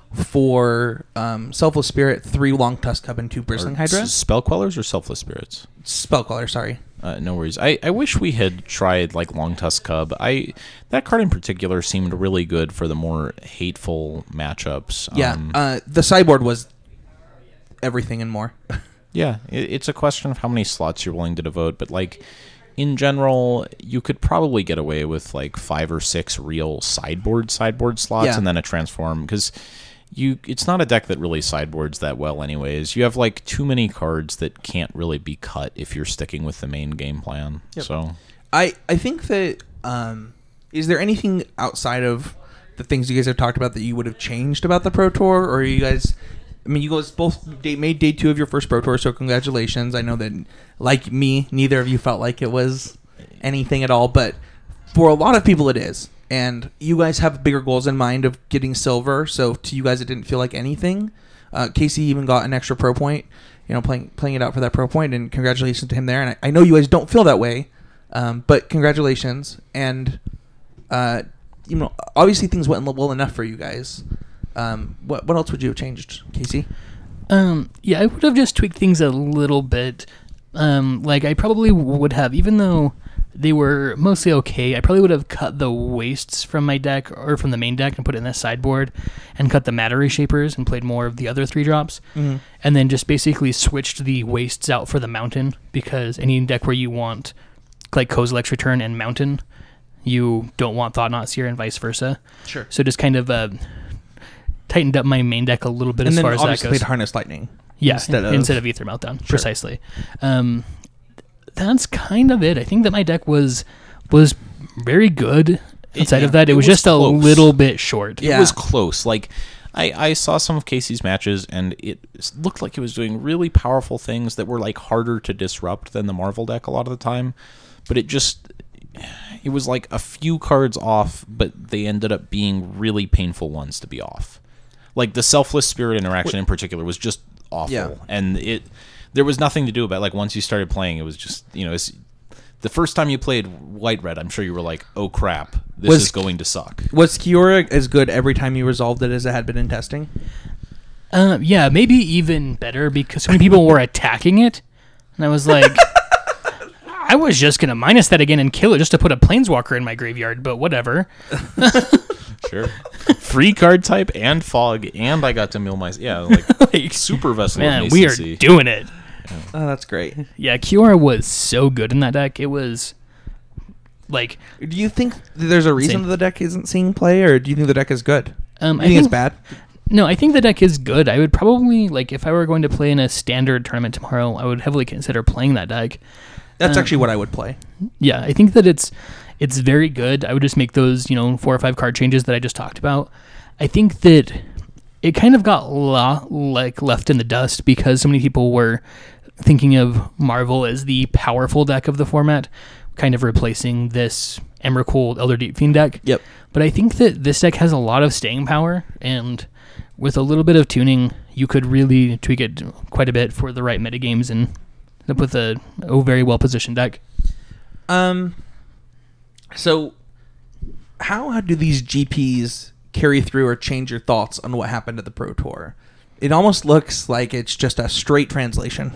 for um, Selfless Spirit, three Long Tusk Cub, and two Bristling
Or
Hydra.
s- Spell Quellers or Selfless Spirits?
Spellcaller, sorry.
Uh, no worries. I, I wish we had tried like Long Tusk Cub. I that card in particular seemed really good for the more hateful matchups.
Yeah,
Um,
uh, the sideboard was everything and more.
yeah. It, it's a question of how many slots you're willing to devote, but like in general, you could probably get away with like five or six real sideboard sideboard slots,
Yeah.
and then a transform because. You, it's not a deck that really sideboards that well anyways. You have like too many cards that can't really be cut if you're sticking with the main game plan.
Yep.
So
I, I think that um, is there anything outside of the things you guys have talked about that you would have changed about the Pro Tour, or are you guys? I mean, you guys both day, made day two of your first Pro Tour, so congratulations. I know that, like me, neither of you felt like it was anything at all, but for a lot of people, it is. And you guys have bigger goals in mind of getting silver, so to you guys, it didn't feel like anything. Uh, Casey even got an extra pro point, you know, playing playing it out for that pro point, and congratulations to him there. And I, I know you guys don't feel that way, um, but congratulations. And uh, you know, obviously things went well enough for you guys. Um, what what else would you have changed, Casey?
Um, yeah, I would have just tweaked things a little bit. Um, like I probably would have, even though they were mostly okay, I probably would have cut the wastes from my deck or from the main deck and put it in the sideboard and cut the Matter Reshapers and played more of the other three drops.
Mm-hmm.
And then just basically switched the wastes out for the mountain, because any deck where you want like Kozilek's Return and Mountain, you don't want Thought-Knot Seer and vice versa.
Sure.
So just kind of uh, tightened up my main deck a little bit
And
as
then
far as that
obviously
goes.
played Harness Lightning.
Yeah,
instead of
instead of Ether Meltdown,
Sure.
precisely. Um, that's kind of it. I think that my deck was was very good. Outside
yeah,
of that, it,
it
was,
was
just
close.
a little bit short.
Yeah.
It was close. Like I, I saw some of Casey's matches, and it looked like it was doing really powerful things that were like harder to disrupt than the Marvel deck a lot of the time. But it just it was like a few cards off, but they ended up being really painful ones to be off. Like the Selfless Spirit interaction in particular was just awful,
Yeah.
and it there was nothing to do about it. Like once you started playing, it was just, you know, it's, the first time you played White Red, I'm sure you were like, oh crap, this
Was-
is going to suck.
Was Kiora as good every time you resolved it as it had been in testing?
Uh, yeah, maybe even better, because so many people were attacking it, and I was like, I was just gonna minus that again and kill it just to put a Planeswalker in my graveyard, but whatever.
Sure. Free card type and fog, and I got to mill my yeah, like
Like,
super vessel.
man,
of
we are
Nascency.
doing it.
Oh, that's great.
Yeah, Kiora was so good in that deck. It was like,
Do you think there's a reason
Same.
the deck isn't seeing play, or do you think the deck is good?
um,
You
I
think,
think
it's bad?
No, I think the deck is good. I would probably, like, if I were going to play in a standard tournament tomorrow, I would heavily consider playing that deck.
That's
uh,
actually what I would play.
Yeah, I think that it's it's very good. I would just make those, you know, four or five card changes that I just talked about. I think that it kind of got la- like left in the dust because so many people were thinking of Marvel as the powerful deck of the format, kind of replacing this Emrakul Elder Deep Fiend deck.
Yep.
But I think that this deck has a lot of staying power, and with a little bit of tuning, you could really tweak it quite a bit for the right metagames and end up with a, a very well positioned deck.
Um. So, how do these G Ps carry through or change your thoughts on what happened at the Pro Tour? It almost looks like it's just a straight translation.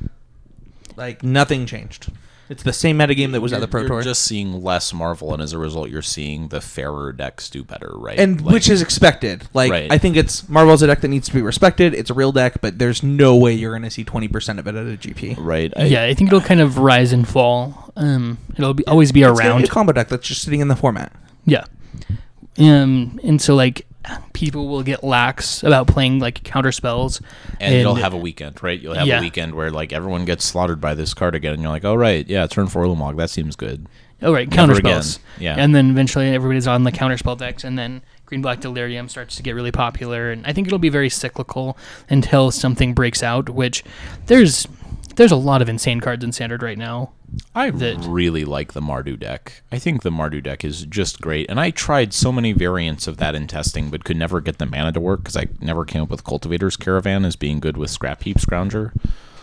Like nothing changed. It's the same metagame that was at the Pro
You're
Tour,
just seeing less Marvel, and as a result, you're seeing the fairer decks do better, right?
and
Like,
which is expected. Like
Right.
I think it's Marvel's a deck that needs to be respected. It's a real deck, but there's no way you're going to see twenty percent of it at a G P.
right. I-
Yeah, I think it'll kind of rise and fall. Um, it'll be, always be
It's gonna be
around.
a combo deck that's just sitting in the format.
Yeah. Um, and so like people will get lax about playing like counter spells,
And, you'll have a weekend, right? You'll have
Yeah.
a weekend where like everyone gets slaughtered by this card again, and you're like, oh right, yeah, turn four Ulamog, that seems good.
oh right,
Never
counter
again.
spells.
Yeah.
And then eventually everybody's on the counter spell decks, and then Green Black Delirium starts to get really popular, and I think it'll be very cyclical until something breaks out. Which there's there's a lot of insane cards in Standard right now.
I
that-
really like the Mardu deck. I think the Mardu deck is just great, and I tried so many variants of that in testing, but could never get the mana to work because I never came up with Cultivator's Caravan as being good with Scrap Heap Scrounger.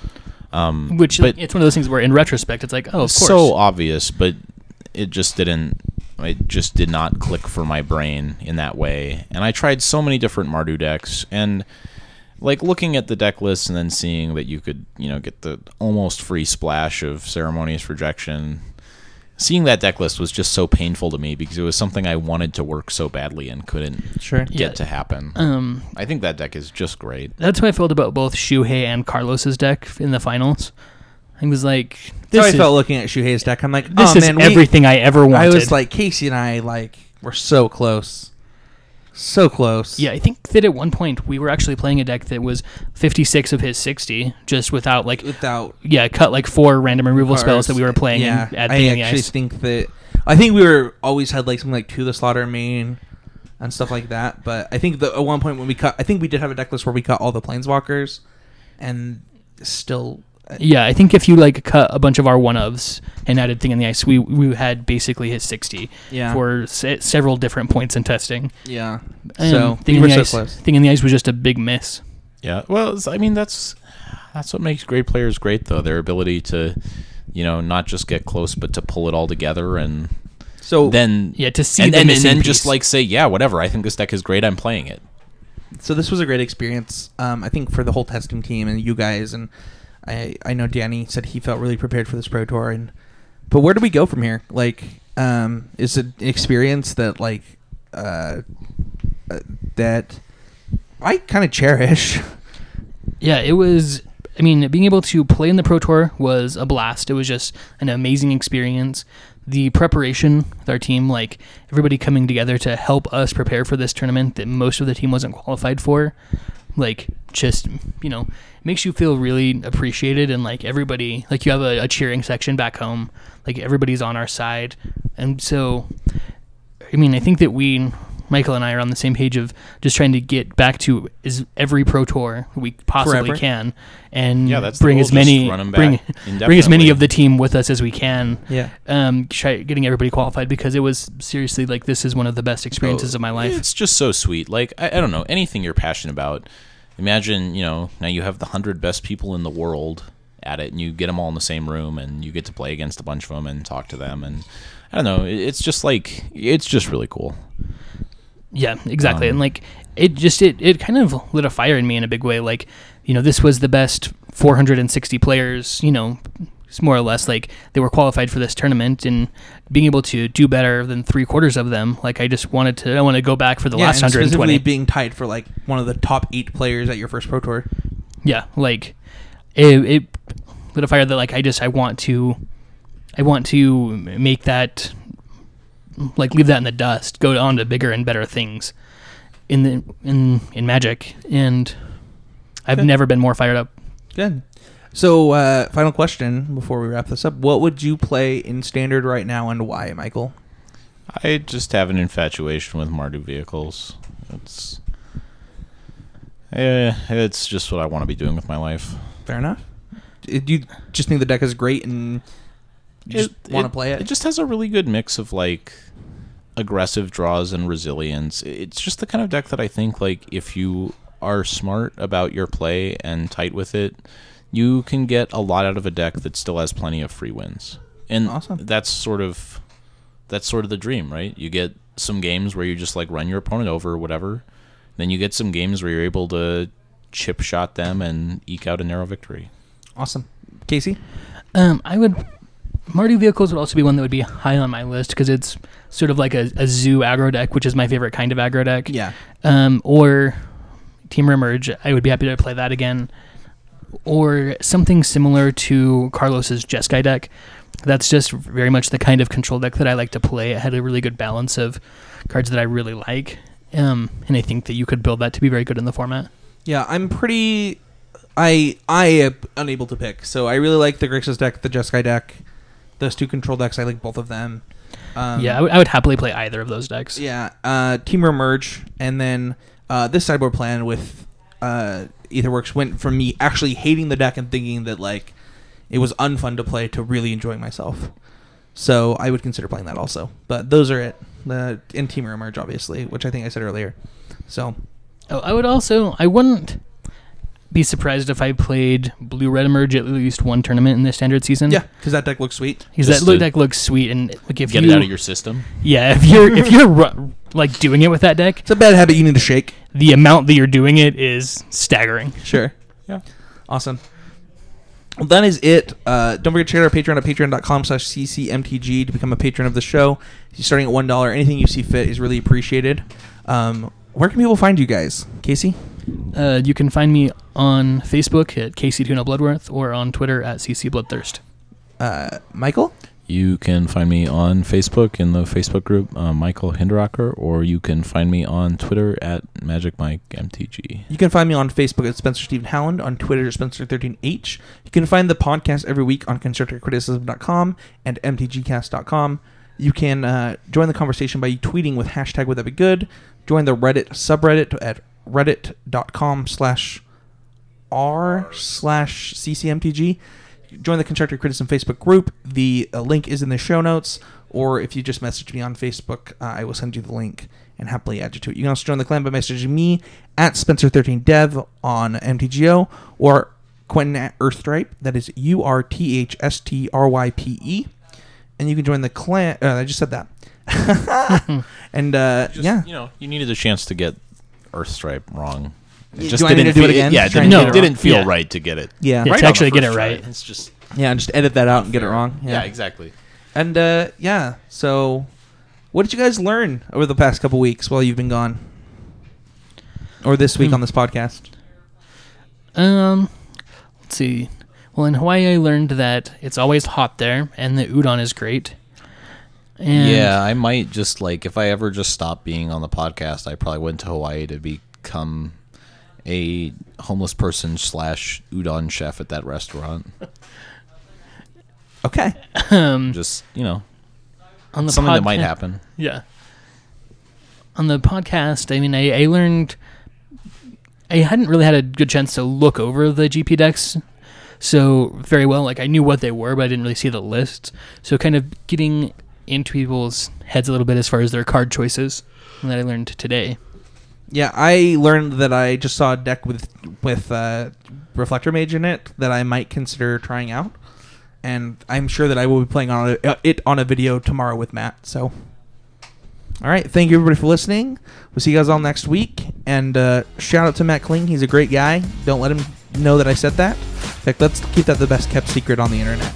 Um,
Which
but
it's one of those things where in retrospect it's like, oh, of course.
so obvious, but it just didn't. It just did not click for my brain in that way. And I tried so many different Mardu decks, and like looking at the deck list and then seeing that you could, you know, get the almost free splash of Ceremonious Rejection. Seeing that deck list was just so painful to me because it was something I wanted to work so badly and couldn't
Sure.
get
Yeah.
to happen.
Um,
I think that deck is just great.
that's how I felt about both Shuhei and Carlos's deck in the finals. I was like,
That's
this
how I
is,
felt looking at Shuhei's deck. I'm like,
this
oh
is
man, we-
everything I ever wanted.
I was like, Casey and I like were so close, so close.
yeah, I think that at one point we were actually playing a deck that was fifty-six of his sixty, just without like,
without
yeah, cut like four random removal
cards.
spells that we were playing
Yeah,
and at
I
Thing in the
actually
Ice.
think that I think we were always had like something like To the Slaughter main and stuff like that. But I think the, at one point when we cut, I think we did have a deck list where we cut all the Planeswalkers, and still.
Yeah, I think if you like cut a bunch of our one ofs and added Thing in the Ice, we we had basically hit sixty
Yeah.
for se- several different points in testing.
Yeah.
And
So
Thing
we
in
were
the
so
Ice,
close.
Thing in the Ice was just a big miss.
Yeah, well, it's- I mean that's that's what makes great players great, though. Their ability to, you know, not just get close, but to pull it all together, and
So
then
Yeah, to see
and,
the
and, and
missing
then just
piece.
like say, yeah, whatever. I think this deck is great. I'm playing it.
so this was a great experience. Um, I think for the whole testing team and you guys, and I I know Danny said he felt really prepared for this Pro Tour, and but where do we go from here? Like, um, is it an experience that like uh, uh that I kind of cherish?
Yeah, it was. I mean, being able to play in the Pro Tour was a blast. It was just an amazing experience. The preparation with our team, like everybody coming together to help us prepare for this tournament that most of the team wasn't qualified for, like just, you know, makes you feel really appreciated, and like everybody, like you have a, a cheering section back home, like everybody's on our side. And so, I mean, I think that we, Michael and I, are on the same page of just trying to get back to is every Pro Tour we possibly
Forever.
can, and
Yeah, that's the
bring
goal,
as many
just run 'em
bring
back
bring as many
indefinitely.
of the team with us as we can.
Yeah.
Um, try getting everybody qualified, because it was seriously like this is one of the best experiences of my life.
It's just so sweet. Like I, I don't know, anything you're passionate about. Imagine, you know, now you have the hundred best people in the world at it, and you get them all in the same room, and you get to play against a bunch of them and talk to them, and I don't know, it- it's just like it's just really cool.
Yeah, exactly.
Um,
and like it just it, it kind of lit a fire in me in a big way. Like, you know, this was the best four hundred sixty players, you know, it's more or less like they were qualified for this tournament, and being able to do better than three quarters of them, like I just wanted to I want to go back for the
yeah,
last
and
one hundred
specifically
twenty.
being tied for like one of the top eight players at your first Pro Tour.
Yeah, like it, it lit a fire that like I just I want to I want to make that, like leave that in the dust, go on to bigger and better things in the in in Magic, and I've
Good.
never been more fired up.
Good. So, uh, final question before we wrap this up: what would you play in Standard right now, and why, Michael?
I just have an infatuation with Mardu vehicles. It's eh, it's just what I want to be doing with my life.
Fair enough. Do you just think the deck is great and you just want to play it?
It just has a really good mix of like aggressive draws and resilience. It's just the kind of deck that I think like if you are smart about your play and tight with it, you can get a lot out of a deck that still has plenty of free wins. And
Awesome.
that's sort of that's sort of the dream, right? You get some games where you just like run your opponent over or whatever. Then you get some games where you're able to chip shot them and eke out a narrow victory.
Awesome. Casey?
Um, I would Mardu vehicles would also be one that would be high on my list, because it's sort of like a, a zoo aggro deck, which is my favorite kind of aggro deck.
Yeah.
Um, or Team Remerge, I would be happy to play that again. or something similar to Carlos's Jeskai deck. That's just very much the kind of control deck that I like to play. It had a really good balance of cards that I really like, um, and I think that you could build that to be very good in the format.
Yeah, I'm pretty... I I am unable to pick, so I really like the Grixis deck, the Jeskai deck. Those two control decks, I like both of them. Um,
yeah, I, w- I would happily play either of those decks.
Yeah, uh, Temur Merge, and then uh, this sideboard plan with uh, Aetherworks went from me actually hating the deck and thinking that like it was unfun to play to really enjoying myself. So I would consider playing that also. But those are it. The and Temur Merge, obviously, which I think I said earlier. So
Oh, I would also... I wouldn't be surprised if I played Blue-Red Emerge at least one tournament in the standard season.
yeah, because that deck looks sweet.
Because
Just
that
to
deck looks sweet, and like if
Get
you,
it out of your system.
yeah, if you're if you're ru- like doing it with that deck,
It's a bad habit you need to shake.
the amount that you're doing it is staggering.
Sure.
Yeah.
Awesome. Well, that is it. Uh, don't forget to check out our Patreon at patreon.com slash ccmtg to become a patron of the show. You're starting at one dollar. Anything you see fit is really appreciated. Um, where can people find you guys? Casey?
Uh, you can find me on Facebook at K C Tuna Bloodworth or on Twitter at C C Bloodthirst.
Uh, Michael?
You can find me on Facebook in the Facebook group, uh, Michael Hinderacker, or you can find me on Twitter at Magic Mike M T G.
You can find me on Facebook at Spencer Stephen Howland, on Twitter at Spencer thirteen H. You can find the podcast every week on constructive criticism dot com and m t g cast dot com. You can uh, join the conversation by tweeting with hashtag would that be good. Join the Reddit subreddit at reddit.com slash r slash ccmtg. Join the Constructive Criticism Facebook group. The uh, link is in the show notes, or if you just message me on Facebook, uh, I will send you the link and happily add you to it. You can also join the clan by messaging me at Spencer thirteen Dev on M T G O or Quentin at Earthstripe. That is U R T H S T R Y P E. And you can join the clan. Uh, I just said that. and uh,
Just,
yeah.
You know, you needed a chance to get Earthstripe wrong. It
Do I need to do it
feel-
again?
Yeah, it
Try
didn't,
and get
it
it
didn't
wrong?
feel
Yeah.
right to get it.
Yeah.
Yeah,
right
to
on
actually
the
get
first
it
try.
right.
It's just
Yeah, just edit that out and get it wrong.
yeah, exactly.
And uh, yeah, so what did you guys learn over the past couple weeks while you've been gone? Or this week
Hmm.
on this podcast?
Um, let's see. Well, in Hawaii, I learned that it's always hot there, and the udon is great. And
Yeah, I might just like if I ever just stopped being on the podcast, I probably went to Hawaii to become a homeless person slash udon chef at that restaurant.
Okay.
um,
Just you know,
on the
something that might
podca-
happen.
Yeah. On the podcast, I mean, I, I learned. I hadn't really had a good chance to look over the G P decks so very well. Like, I knew what they were, but I didn't really see the lists. So, kind of getting into people's heads a little bit as far as their card choices that I learned today.
Yeah, I learned that I just saw a deck with with uh, Reflector Mage in it that I might consider trying out. And I'm sure that I will be playing on a, uh, it on a video tomorrow with Matt. So, all right. Thank you, everybody, for listening. We'll see you guys all next week. And uh, shout out to Matt Kling. He's a great guy. Don't let him know that I said that. In fact, let's keep that the best kept secret on the internet.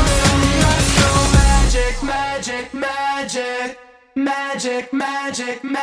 Magic, magic,